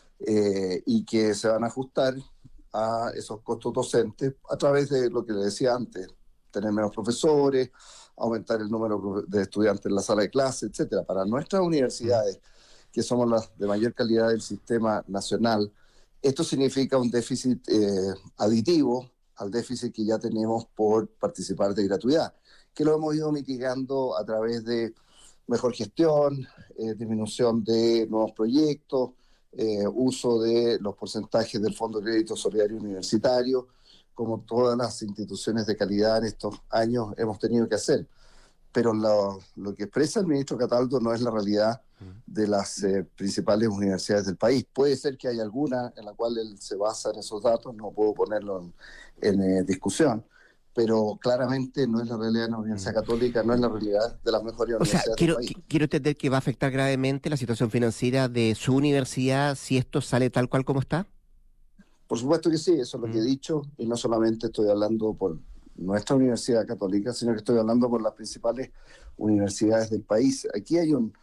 y que se van a ajustar a esos costos docentes a través de lo que le decía antes, tener menos profesores, aumentar el número de estudiantes en la sala de clase, etcétera. Para nuestras universidades, que somos las de mayor calidad del sistema nacional, esto significa un déficit aditivo al déficit que ya tenemos por participar de gratuidad, que lo hemos ido mitigando a través de mejor gestión, disminución de nuevos proyectos, uso de los porcentajes del Fondo de Crédito Solidario Universitario, como todas las instituciones de calidad en estos años hemos tenido que hacer. Pero lo que expresa el ministro Cataldo no es la realidad de las principales universidades del país. Puede ser que haya alguna en la cual él se basa en esos datos, no puedo ponerlo en discusión, pero claramente no es la realidad de la Universidad Católica, no es la realidad de las mejores universidades del país. Quiero entender que va a afectar gravemente la situación financiera de su universidad si esto sale tal cual como está. Por supuesto que sí, eso es lo que he dicho, y no solamente estoy hablando por nuestra Universidad Católica, sino que estoy hablando por las principales universidades del país. Aquí hay un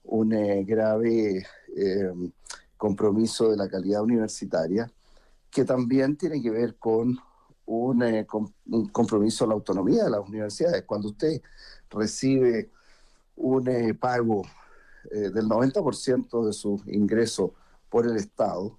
grave compromiso de la calidad universitaria que también tiene que ver con un compromiso a la autonomía de las universidades. Cuando usted recibe un pago del 90% de sus ingresos por el Estado,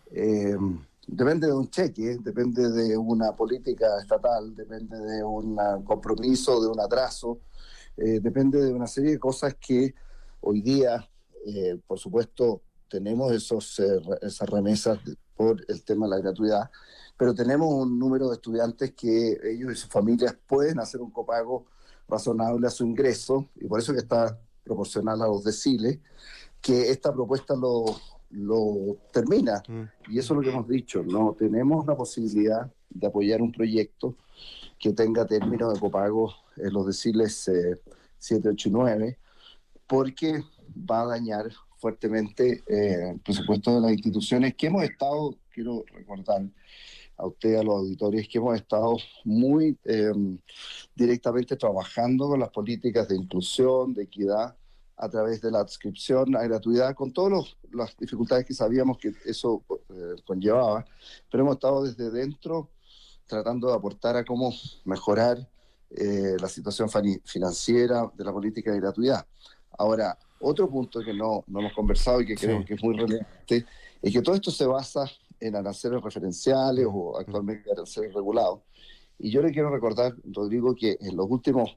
depende de un cheque, depende de una política estatal, depende de un compromiso, de un atraso, depende de una serie de cosas que hoy día, por supuesto, tenemos esas remesas por el tema de la gratuidad, pero tenemos un número de estudiantes que ellos y sus familias pueden hacer un copago razonable a su ingreso, y por eso que está proporcional a los deciles, que esta propuesta lo termina, y eso es lo que hemos dicho, no tenemos la posibilidad de apoyar un proyecto que tenga términos de copago en los deciles 7, 8 y 9, porque va a dañar fuertemente el presupuesto de las instituciones que hemos estado, quiero recordar a usted, a los auditores, que hemos estado muy directamente trabajando con las políticas de inclusión, de equidad, a través de la adscripción a gratuidad, con todas las dificultades que sabíamos que eso conllevaba, pero hemos estado desde dentro tratando de aportar a cómo mejorar la situación financiera de la política de gratuidad. Ahora, otro punto que no hemos conversado y que creo que es muy relevante, es que todo esto se basa en aranceles referenciales o actualmente aranceles regulados. Y yo le quiero recordar, Rodrigo, que en los últimos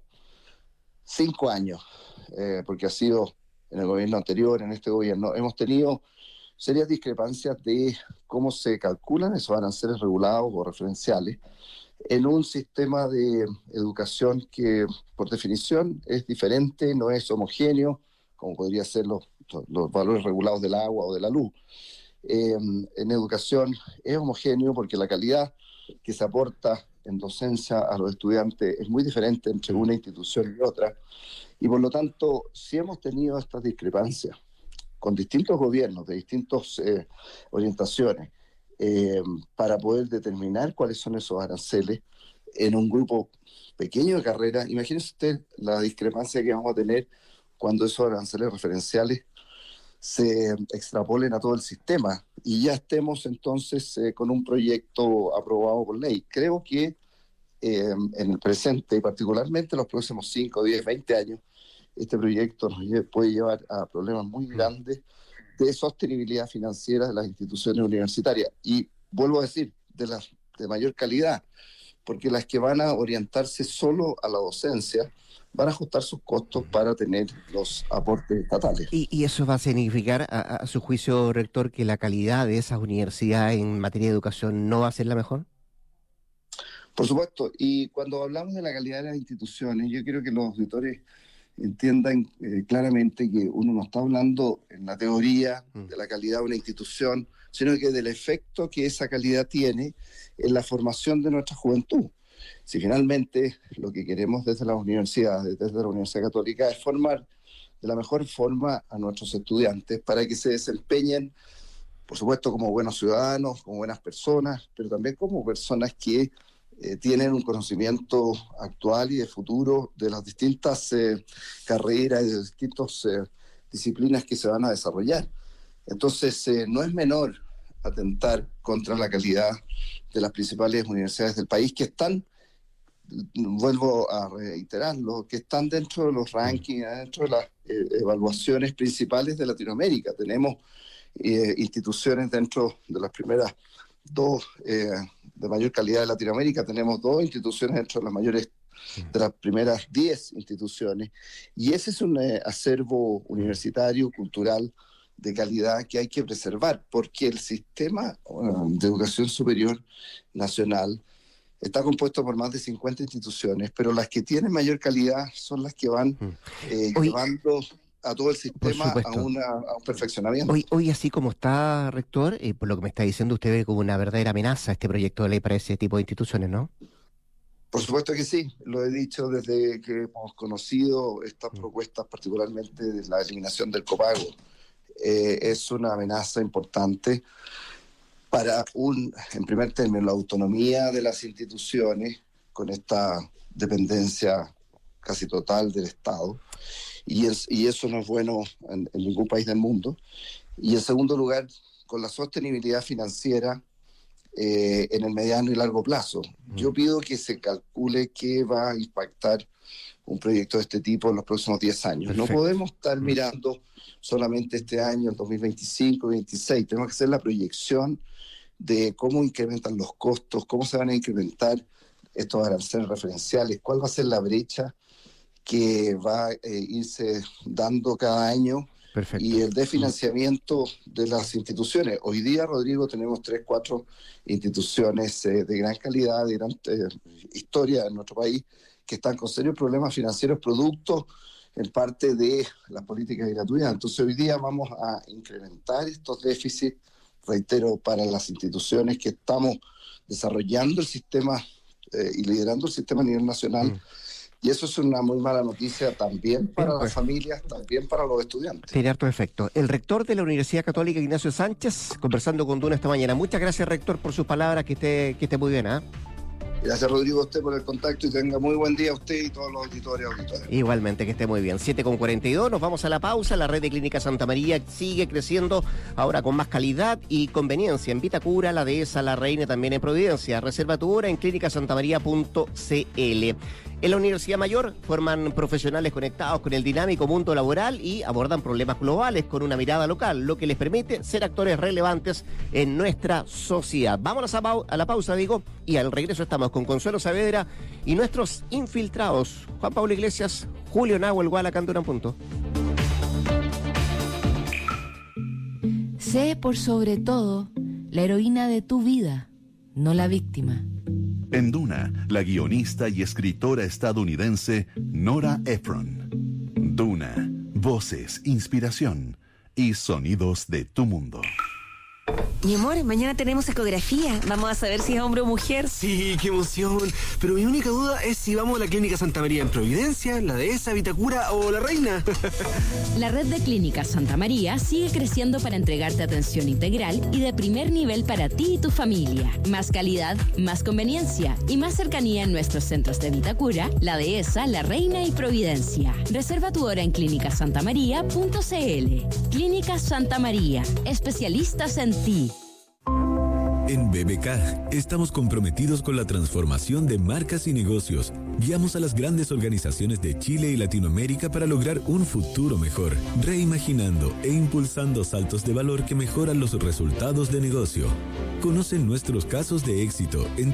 5 años, porque ha sido en el gobierno anterior, en este gobierno, hemos tenido serias discrepancias de cómo se calculan esos aranceles regulados o referenciales en un sistema de educación que, por definición, es diferente, no es homogéneo, como podría ser los valores regulados del agua o de la luz. En educación es homogéneo porque la calidad que se aporta en docencia a los estudiantes es muy diferente entre una institución y otra, y por lo tanto, si hemos tenido estas discrepancias con distintos gobiernos de distintas orientaciones para poder determinar cuáles son esos aranceles en un grupo pequeño de carreras, imagínese usted la discrepancia que vamos a tener cuando esos aranceles referenciales se extrapolen a todo el sistema y ya estemos entonces con un proyecto aprobado por ley. Creo que en el presente, y particularmente en los próximos 5, 10, 20 años, este proyecto nos puede llevar a problemas muy grandes de sostenibilidad financiera de las instituciones universitarias. Y vuelvo a decir, de mayor calidad, porque las que van a orientarse solo a la docencia van a ajustar sus costos para tener los aportes estatales. ¿Y eso va a significar, a su juicio, rector, que la calidad de esas universidades en materia de educación no va a ser la mejor? Por supuesto, y cuando hablamos de la calidad de las instituciones, yo quiero que los auditores entiendan claramente que uno no está hablando en la teoría de la calidad de una institución, sino que del efecto que esa calidad tiene en la formación de nuestra juventud. Si finalmente lo que queremos desde las universidades, desde la Universidad Católica, es formar de la mejor forma a nuestros estudiantes para que se desempeñen, por supuesto, como buenos ciudadanos, como buenas personas, pero también como personas que tienen un conocimiento actual y de futuro de las distintas carreras y de distintas disciplinas que se van a desarrollar. Entonces, no es menor atentar contra la calidad de las principales universidades del país que están, vuelvo a reiterarlo, que están dentro de los rankings, dentro de las evaluaciones principales de Latinoamérica. Tenemos instituciones dentro de las primeras 2 de mayor calidad de Latinoamérica, tenemos 2 instituciones dentro de las mayores, de las primeras 10 instituciones, y ese es un acervo universitario, cultural, de calidad que hay que preservar, porque el sistema de educación superior nacional está compuesto por más de 50 instituciones, pero las que tienen mayor calidad son las que van llevando a todo el sistema a un perfeccionamiento. Hoy, así como está, rector, por lo que me está diciendo, usted ve como una verdadera amenaza este proyecto de ley para ese tipo de instituciones, ¿no? Por supuesto que sí, lo he dicho desde que hemos conocido estas propuestas, particularmente de la eliminación del copago. Es una amenaza importante para en primer término, la autonomía de las instituciones con esta dependencia casi total del Estado. Y eso no es bueno en ningún país del mundo. Y en segundo lugar, con la sostenibilidad financiera en el mediano y largo plazo. Yo pido que se calcule qué va a impactar un proyecto de este tipo en los próximos 10 años. Perfecto. No podemos estar mirando solamente este año, el 2025, 2026. Tenemos que hacer la proyección de cómo incrementan los costos, cómo se van a incrementar estos aranceles referenciales, cuál va a ser la brecha que va a irse dando cada año. Perfecto. Y el desfinanciamiento de las instituciones. Hoy día, Rodrigo, tenemos 3, 4 instituciones de gran calidad, de gran historia en nuestro país, que están con serios problemas financieros producto en parte de las políticas de gratuidad. Entonces hoy día vamos a incrementar estos déficits, reitero, para las instituciones que estamos desarrollando el sistema y liderando el sistema a nivel nacional. Y eso es una muy mala noticia también para las familias, también para los estudiantes. Tiene harto efecto. El rector de la Universidad Católica, Ignacio Sánchez, conversando con Duna esta mañana. Muchas gracias, rector, por sus palabras. Que esté muy bien, ¿ah? Gracias, Rodrigo, a usted por el contacto y tenga muy buen día a usted y todos los auditores. Igualmente, que esté muy bien. 7:42, nos vamos a la pausa. La red de Clínica Santa María sigue creciendo, ahora con más calidad y conveniencia en Vitacura, La Dehesa, La Reina, también en Providencia. Reserva tu hora en clínicasantamaría.cl. En la Universidad Mayor forman profesionales conectados con el dinámico mundo laboral y abordan problemas globales con una mirada local, lo que les permite ser actores relevantes en nuestra sociedad. Vámonos a la pausa, y al regreso estamos con Consuelo Saavedra y nuestros infiltrados, Juan Pablo Iglesias, Julio Nahuel Gual, acá en Duna en Punto. Sé por sobre todo la heroína de tu vida, no la víctima. En Duna, la guionista y escritora estadounidense Nora Ephron. Duna, voces, inspiración y sonidos de tu mundo. Mi amor, mañana tenemos ecografía. Vamos a saber si es hombre o mujer. Sí, qué emoción. Pero mi única duda es si vamos a la Clínica Santa María en Providencia, La Dehesa, Vitacura o La Reina. La red de Clínicas Santa María sigue creciendo para entregarte atención integral y de primer nivel para ti y tu familia. Más calidad, más conveniencia y más cercanía en nuestros centros de Vitacura, La Dehesa, La Reina y Providencia. Reserva tu hora en clínicasantamaría.cl. Clínicas Santa María, especialistas en ti. En BBK estamos comprometidos con la transformación de marcas y negocios. Guiamos a las grandes organizaciones de Chile y Latinoamérica para lograr un futuro mejor, reimaginando e impulsando saltos de valor que mejoran los resultados de negocio. Conoce nuestros casos de éxito en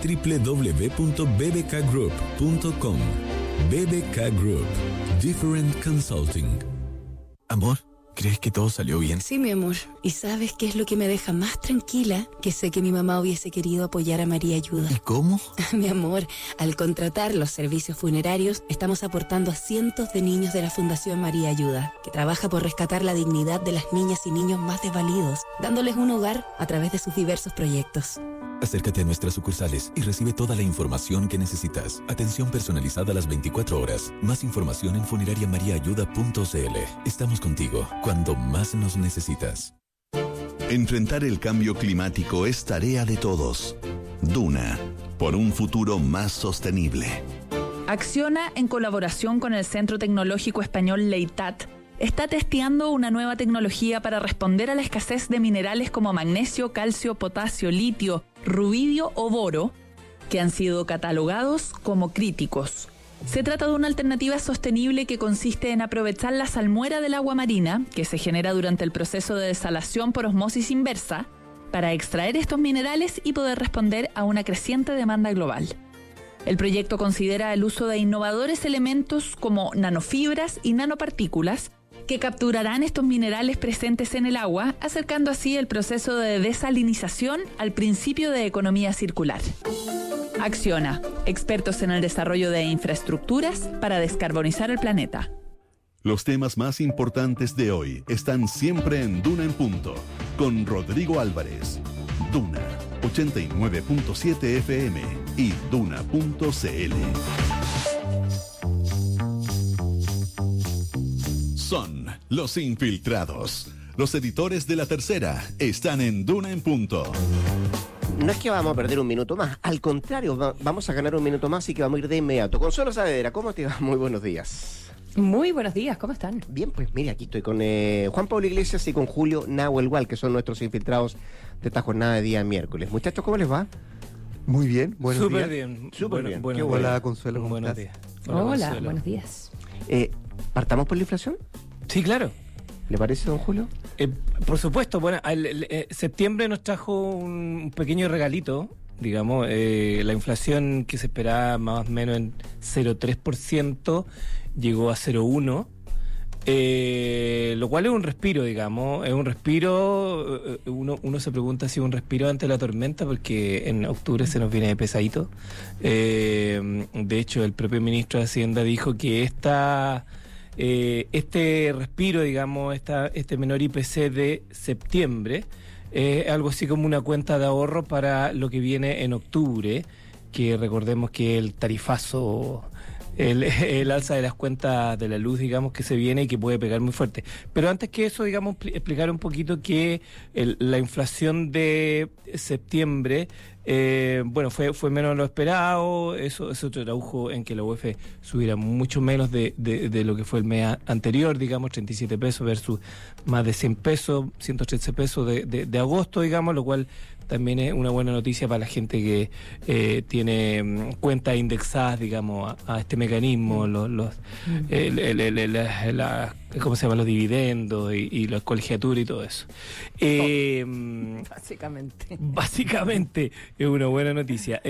www.bbkgroup.com. BBK Group. Different Consulting. Amor, ¿crees que todo salió bien? Sí, mi amor. ¿Y sabes qué es lo que me deja más tranquila? Que sé que mi mamá hubiese querido apoyar a María Ayuda. ¿Y cómo? Mi amor, al contratar los servicios funerarios, estamos aportando a cientos de niños de la Fundación María Ayuda, que trabaja por rescatar la dignidad de las niñas y niños más desvalidos, dándoles un hogar a través de sus diversos proyectos. Acércate a nuestras sucursales y recibe toda la información que necesitas. Atención personalizada a las 24 horas. Más información en funerariamariaayuda.cl. Estamos contigo cuando más nos necesitas. Enfrentar el cambio climático es tarea de todos. Duna, por un futuro más sostenible. Acciona, en colaboración con el Centro Tecnológico Español Leitat, está testeando una nueva tecnología para responder a la escasez de minerales como magnesio, calcio, potasio, litio, rubidio o boro, que han sido catalogados como críticos. Se trata de una alternativa sostenible que consiste en aprovechar la salmuera del agua marina, que se genera durante el proceso de desalación por osmosis inversa, para extraer estos minerales y poder responder a una creciente demanda global. El proyecto considera el uso de innovadores elementos como nanofibras y nanopartículas, que capturarán estos minerales presentes en el agua, acercando así el proceso de desalinización al principio de economía circular. Acciona, expertos en el desarrollo de infraestructuras para descarbonizar el planeta. Los temas más importantes de hoy están siempre en Duna en Punto, con Rodrigo Álvarez. Duna, 89.7 FM y Duna.cl. Son los infiltrados. Los editores de La Tercera están en Duna en Punto. No es que vamos a perder un minuto más, al contrario, vamos a ganar un minuto más y que vamos a ir de inmediato. Consuelo Saavedra, ¿cómo te va? Muy buenos días. Muy buenos días, ¿cómo están? Bien, pues mire, aquí estoy con Juan Pablo Iglesias y con Julio Nahuel Gual, que son nuestros infiltrados de esta jornada de día miércoles. Muchachos, ¿cómo les va? Muy bien, buenos días. Súper bien. Qué hola, Consuelo, ¿cómo estás? Hola, buenos días. ¿Partamos por la inflación? Sí, claro. ¿Le parece, don Julio? Por supuesto. Bueno, septiembre nos trajo un pequeño regalito, digamos. La inflación que se esperaba más o menos en 0,3% llegó a 0,1%. Lo cual es un respiro, digamos. Es un respiro. Uno se pregunta si es un respiro ante la tormenta, porque en octubre se nos viene pesadito. De hecho, el propio ministro de Hacienda dijo que este respiro, digamos, este menor IPC de septiembre, es algo así como una cuenta de ahorro para lo que viene en octubre, que recordemos que el tarifazo, el alza de las cuentas de la luz, digamos, que se viene y que puede pegar muy fuerte. Pero antes que eso, digamos, explicar un poquito que la inflación de septiembre Bueno, fue menos de lo esperado. Eso tradujo en que la UEF subiera mucho menos de lo que fue el mes anterior, digamos, 37 pesos versus más de 100 pesos, 113 pesos de agosto, digamos, lo cual también es una buena noticia para la gente que tiene cuentas indexadas, digamos, a este mecanismo, ¿cómo se llama? Los dividendos y la colegiatura y todo eso. Básicamente es una buena noticia.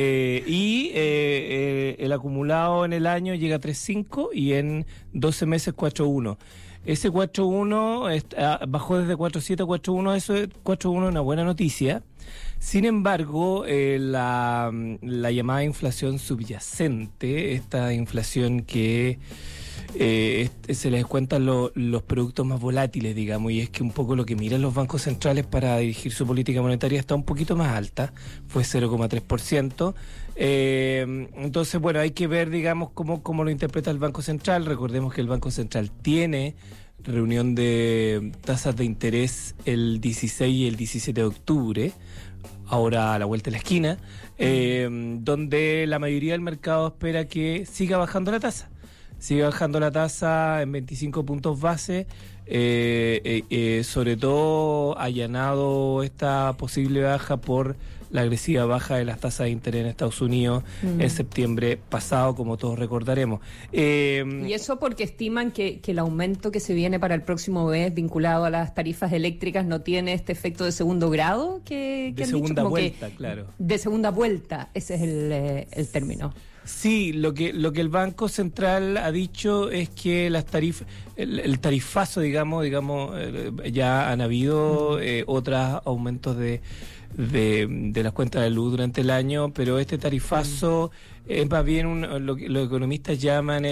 El acumulado en el año llega a 3.5 y en 12 meses 4.1. Ese 4.1 bajó desde 4.7 a 4.1, eso es 4.1 es una buena noticia. Sin embargo, la llamada inflación subyacente, esta inflación que se les descuentan los productos más volátiles, digamos, y es que un poco lo que miran los bancos centrales para dirigir su política monetaria está un poquito más alta, fue 0,3%. Entonces, bueno, hay que ver, digamos, cómo lo interpreta el Banco Central. Recordemos que el Banco Central tiene reunión de tasas de interés el 16 y el 17 de octubre, ahora a la vuelta de la esquina, donde la mayoría del mercado espera que siga bajando la tasa. Sigue bajando la tasa en 25 puntos base, sobre todo allanado esta posible baja por la agresiva baja de las tasas de interés en Estados Unidos en septiembre pasado, como todos recordaremos. Y eso porque estiman que el aumento que se viene para el próximo mes vinculado a las tarifas eléctricas no tiene este efecto de segundo grado de segunda vuelta, claro. De segunda vuelta, ese es el término. Sí, lo que el Banco Central ha dicho es que las tarifas, el tarifazo, digamos, ya han habido otros aumentos de las cuentas de luz durante el año, pero este tarifazo es más bien lo que los economistas llaman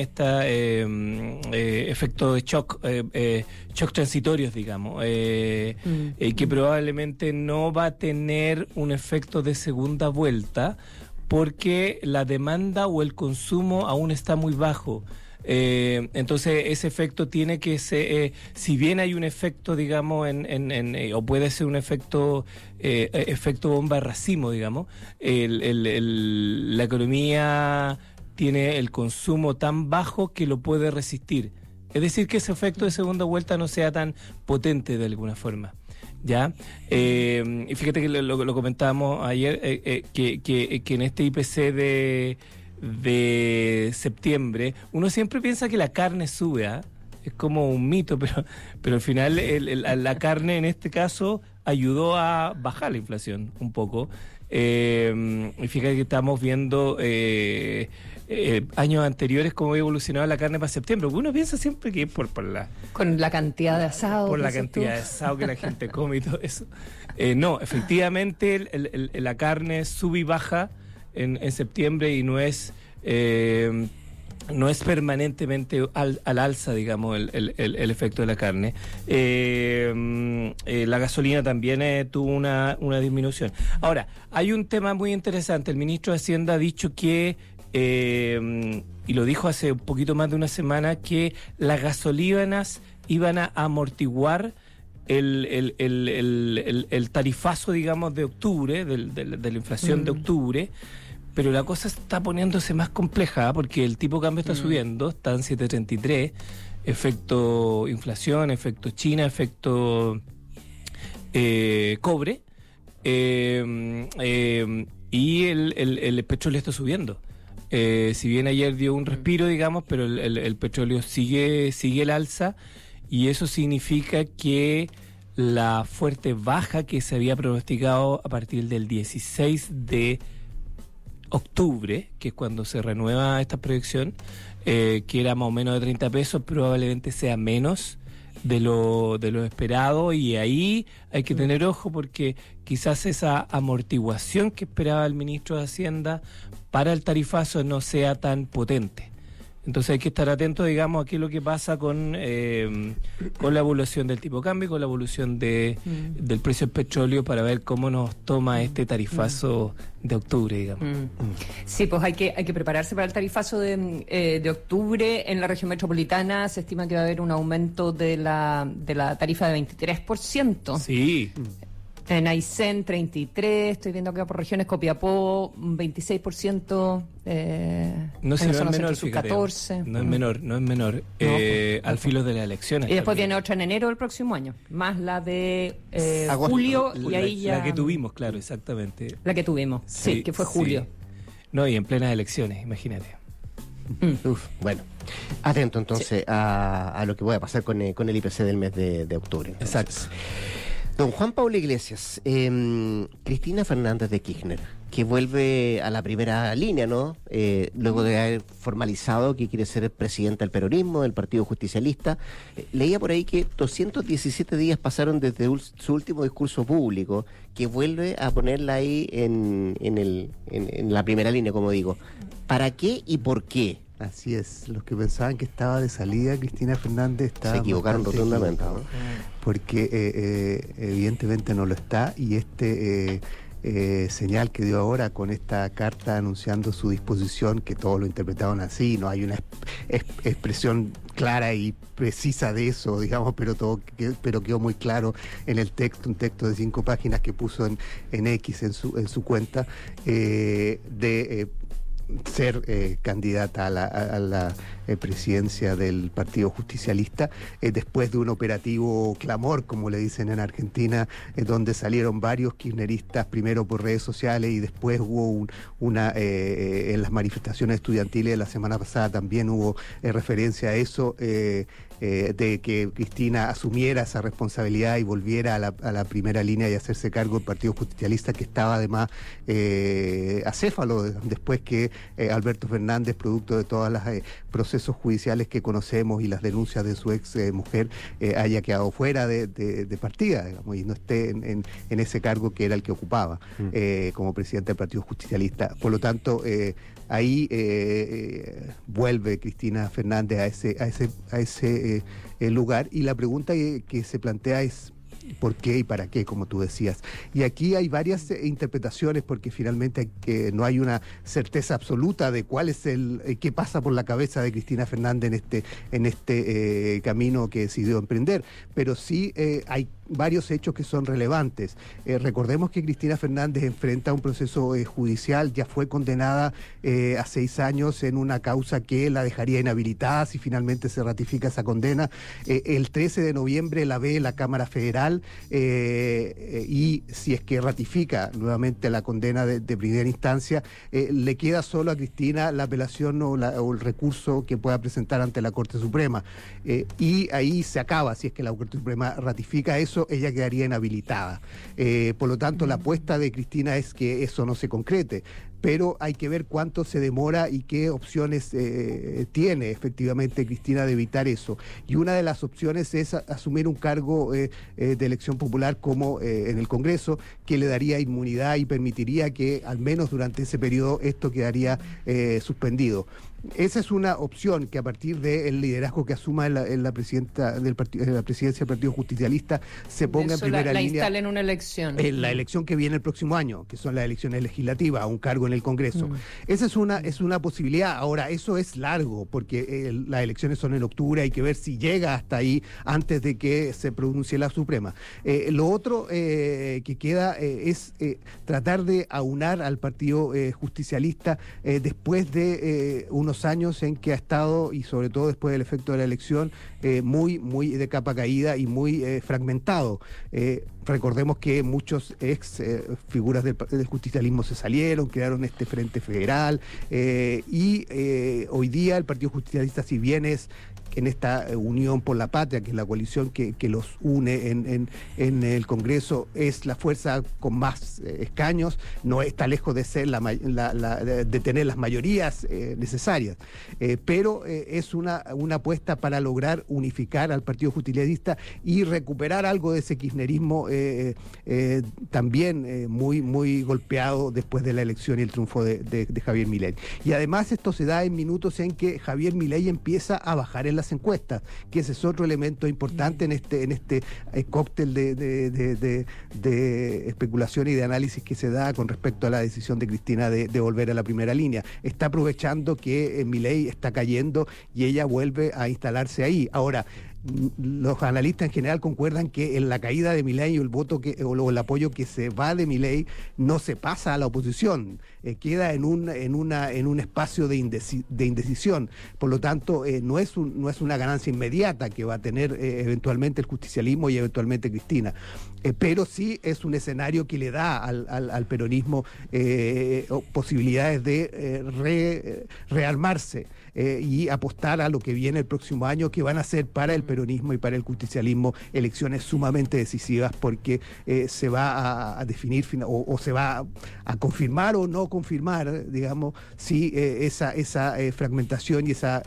efecto de shock transitorios, digamos, que probablemente no va a tener un efecto de segunda vuelta, porque la demanda o el consumo aún está muy bajo. Entonces ese efecto tiene que ser, si bien hay un efecto, digamos, o puede ser un efecto bomba de racimo, digamos, la economía tiene el consumo tan bajo que lo puede resistir. Es decir, que ese efecto de segunda vuelta no sea tan potente de alguna forma. ¿Ya? Y fíjate que lo comentábamos ayer, que en este IPC de septiembre, uno siempre piensa que la carne sube, ¿eh? Es como un mito, pero al final la carne en este caso ayudó a bajar la inflación un poco. Y fíjate que estamos viendo años anteriores cómo había evolucionado la carne para septiembre. Uno piensa siempre que es por con la cantidad de asado. Por la cantidad de asado que la gente come y todo eso. No, efectivamente la carne sube y baja en septiembre y no es permanentemente al alza, digamos, el efecto de la carne. La gasolina también tuvo una disminución. Ahora, hay un tema muy interesante. El ministro de Hacienda ha dicho que, y lo dijo hace un poquito más de una semana, que las gasolinas iban a amortiguar el tarifazo, digamos, de octubre, de la inflación de octubre. Pero la cosa está poniéndose más compleja, porque el tipo de cambio está subiendo, está en 7.33, efecto inflación, efecto China, efecto cobre, y el petróleo está subiendo. Si bien ayer dio un respiro, digamos, pero el petróleo sigue el alza, y eso significa que la fuerte baja que se había pronosticado a partir del 16 de octubre, que es cuando se renueva esta proyección, que era más o menos de 30 pesos, probablemente sea menos de lo esperado, y ahí hay que tener ojo, porque quizás esa amortiguación que esperaba el ministro de Hacienda para el tarifazo no sea tan potente. Entonces hay que estar atentos, digamos, a qué es lo que pasa con la evolución del tipo de cambio, con la evolución del precio del petróleo, para ver cómo nos toma este tarifazo de octubre, digamos. Sí, pues hay que prepararse para el tarifazo de octubre. En la región metropolitana se estima que va a haber un aumento de la tarifa de 23%. Sí. En Aysén 33, estoy viendo que por regiones Copiapó 26%, no sé, en no zona es menor, sub fíjate. 14. No es menor, no es menor. Al filo de las elecciones. Y después también. viene otra en enero del próximo año, más la de Agosto. julio, y ahí ya... La que tuvimos, claro, exactamente. La que tuvimos, sí, que fue julio. No, y en plenas elecciones, imagínate. Bueno, atento entonces a lo que pueda pasar con el IPC del mes de octubre. Entonces. Exacto. Don Juan Pablo Iglesias, Cristina Fernández de Kirchner, que vuelve a la primera línea, ¿no? Luego de haber formalizado que quiere ser presidenta del peronismo, del Partido Justicialista. Leía por ahí que 217 días pasaron desde su último discurso público, que vuelve a ponerla ahí en la primera línea, como digo. ¿Para qué y por qué? Así es, los que pensaban que estaba de salida Cristina Fernández estaban se equivocaron rotundamente, ¿no? Porque evidentemente no lo está, y señal que dio ahora con esta carta anunciando su disposición, que todos lo interpretaron así, no hay una expresión clara y precisa de eso, digamos, pero quedó muy claro en el texto, un texto de 5 páginas que puso en X, en su cuenta, ser candidata a la presidencia del Partido Justicialista, después de un operativo clamor, como le dicen en Argentina, donde salieron varios kirchneristas, primero por redes sociales, y después hubo en las manifestaciones estudiantiles de la semana pasada también hubo referencia a eso, de que Cristina asumiera esa responsabilidad y volviera a la primera línea y hacerse cargo del Partido Justicialista, que estaba además acéfalo después que Alberto Fernández, producto de todos los procesos judiciales que conocemos y las denuncias de su ex mujer, haya quedado fuera de partida, digamos, y no esté en ese cargo que era el que ocupaba como presidente del Partido Justicialista. Por lo tanto, ahí vuelve Cristina Fernández a ese lugar, y la pregunta que se plantea es ¿por qué y para qué?, como tú decías. Y aquí hay varias interpretaciones, porque finalmente no hay una certeza absoluta de cuál es qué pasa por la cabeza de Cristina Fernández en este camino que decidió emprender. Pero sí hay varios hechos que son relevantes. Recordemos que Cristina Fernández enfrenta un proceso judicial, ya fue condenada a 6 años en una causa que la dejaría inhabilitada si finalmente se ratifica esa condena. El 13 de noviembre la ve la Cámara Federal, y si es que ratifica nuevamente la condena de primera instancia, le queda solo a Cristina la apelación o el recurso que pueda presentar ante la Corte Suprema. Y ahí se acaba. Si es que la Corte Suprema ratifica eso, ella quedaría inhabilitada. Por lo tanto, la apuesta de Cristina es que eso no se concrete, pero hay que ver cuánto se demora y qué opciones tiene efectivamente Cristina de evitar eso. Y una de las opciones es asumir un cargo de elección popular como en el Congreso, que le daría inmunidad y permitiría que al menos durante ese periodo esto quedaría suspendido. Esa es una opción que, a partir del liderazgo que asuma en la presidencia del Partido Justicialista, se ponga en primera la línea. instale en una elección. La elección que viene el próximo año, que son las elecciones legislativas, a un cargo en el Congreso. Esa es una posibilidad. Ahora, eso es largo, porque las elecciones son en octubre, hay que ver si llega hasta ahí antes de que se pronuncie la Suprema. Lo otro que queda es tratar de aunar al Partido Justicialista después de unos años en que ha estado, y sobre todo después del efecto de la elección, muy de capa caída y muy fragmentado. Recordemos que muchos ex figuras del justicialismo se salieron, crearon este Frente Federal, y hoy día el Partido Justicialista, si bien es en esta Unión por la Patria, que es la coalición que los une en el Congreso, es la fuerza con más escaños, no está lejos de ser de tener las mayorías necesarias, pero es una apuesta para lograr unificar al Partido Justicialista y recuperar algo de ese kirchnerismo también muy golpeado después de la elección y el triunfo de Javier Milei. Y además esto se da en minutos en que Javier Milei empieza a bajar en las encuestas, que ese es otro elemento importante en este cóctel de especulación y de análisis que se da con respecto a la decisión de Cristina de volver a la primera línea. Está aprovechando que Milei está cayendo y ella vuelve a instalarse ahí. Ahora, los analistas en general concuerdan que en la caída de Milei el voto o el apoyo que se va de Milei no se pasa a la oposición, queda en un espacio de indecisión. Por lo tanto, no es una ganancia inmediata que va a tener eventualmente el justicialismo y eventualmente Cristina, pero sí es un escenario que le da al peronismo posibilidades de rearmarse y apostar a lo que viene el próximo año, que van a ser para el peronismo y para el justicialismo elecciones sumamente decisivas, porque se va a definir o se va a confirmar o no confirmar, digamos, si esa fragmentación y esa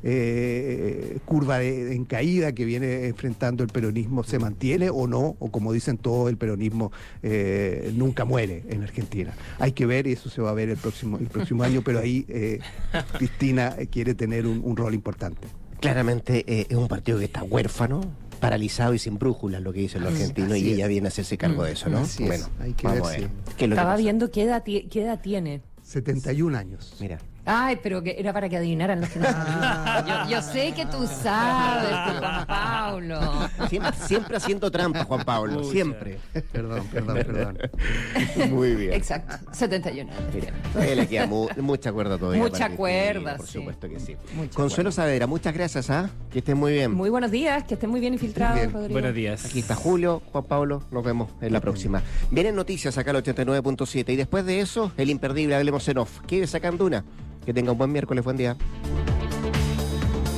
curva en caída que viene enfrentando el peronismo se mantiene o no, o como dicen todos, el peronismo nunca muere en Argentina. Hay que ver, y eso se va a ver el próximo año, pero ahí Cristina quiere tener un rol importante. Claramente es un partido que está huérfano, paralizado y sin brújula, lo que dicen los argentinos, y ella viene a hacerse cargo de eso, ¿no? Bueno, hay que ver. Estaba viendo qué edad tiene. 71 años. Mira. Ay, pero que era para que adivinaran los que no. Yo sé que tú sabes, Juan Pablo. Siempre haciendo trampa, Juan Pablo, siempre. Perdón. Muy bien. Exacto, 71 años. Mira, le queda mucha cuerda todavía. Mucha cuerda, por sí. supuesto que sí. Consuelo Saavedra, muchas gracias, que estén muy bien. Muy buenos días, que estén muy bien infiltrados, Rodrigo. Buenos días. Aquí está Julio, Juan Pablo, nos vemos en la próxima. Vienen noticias acá al 89.7 y después de eso, el imperdible Hablemos en Off. Quede sacando una. Que tenga un buen miércoles, buen día.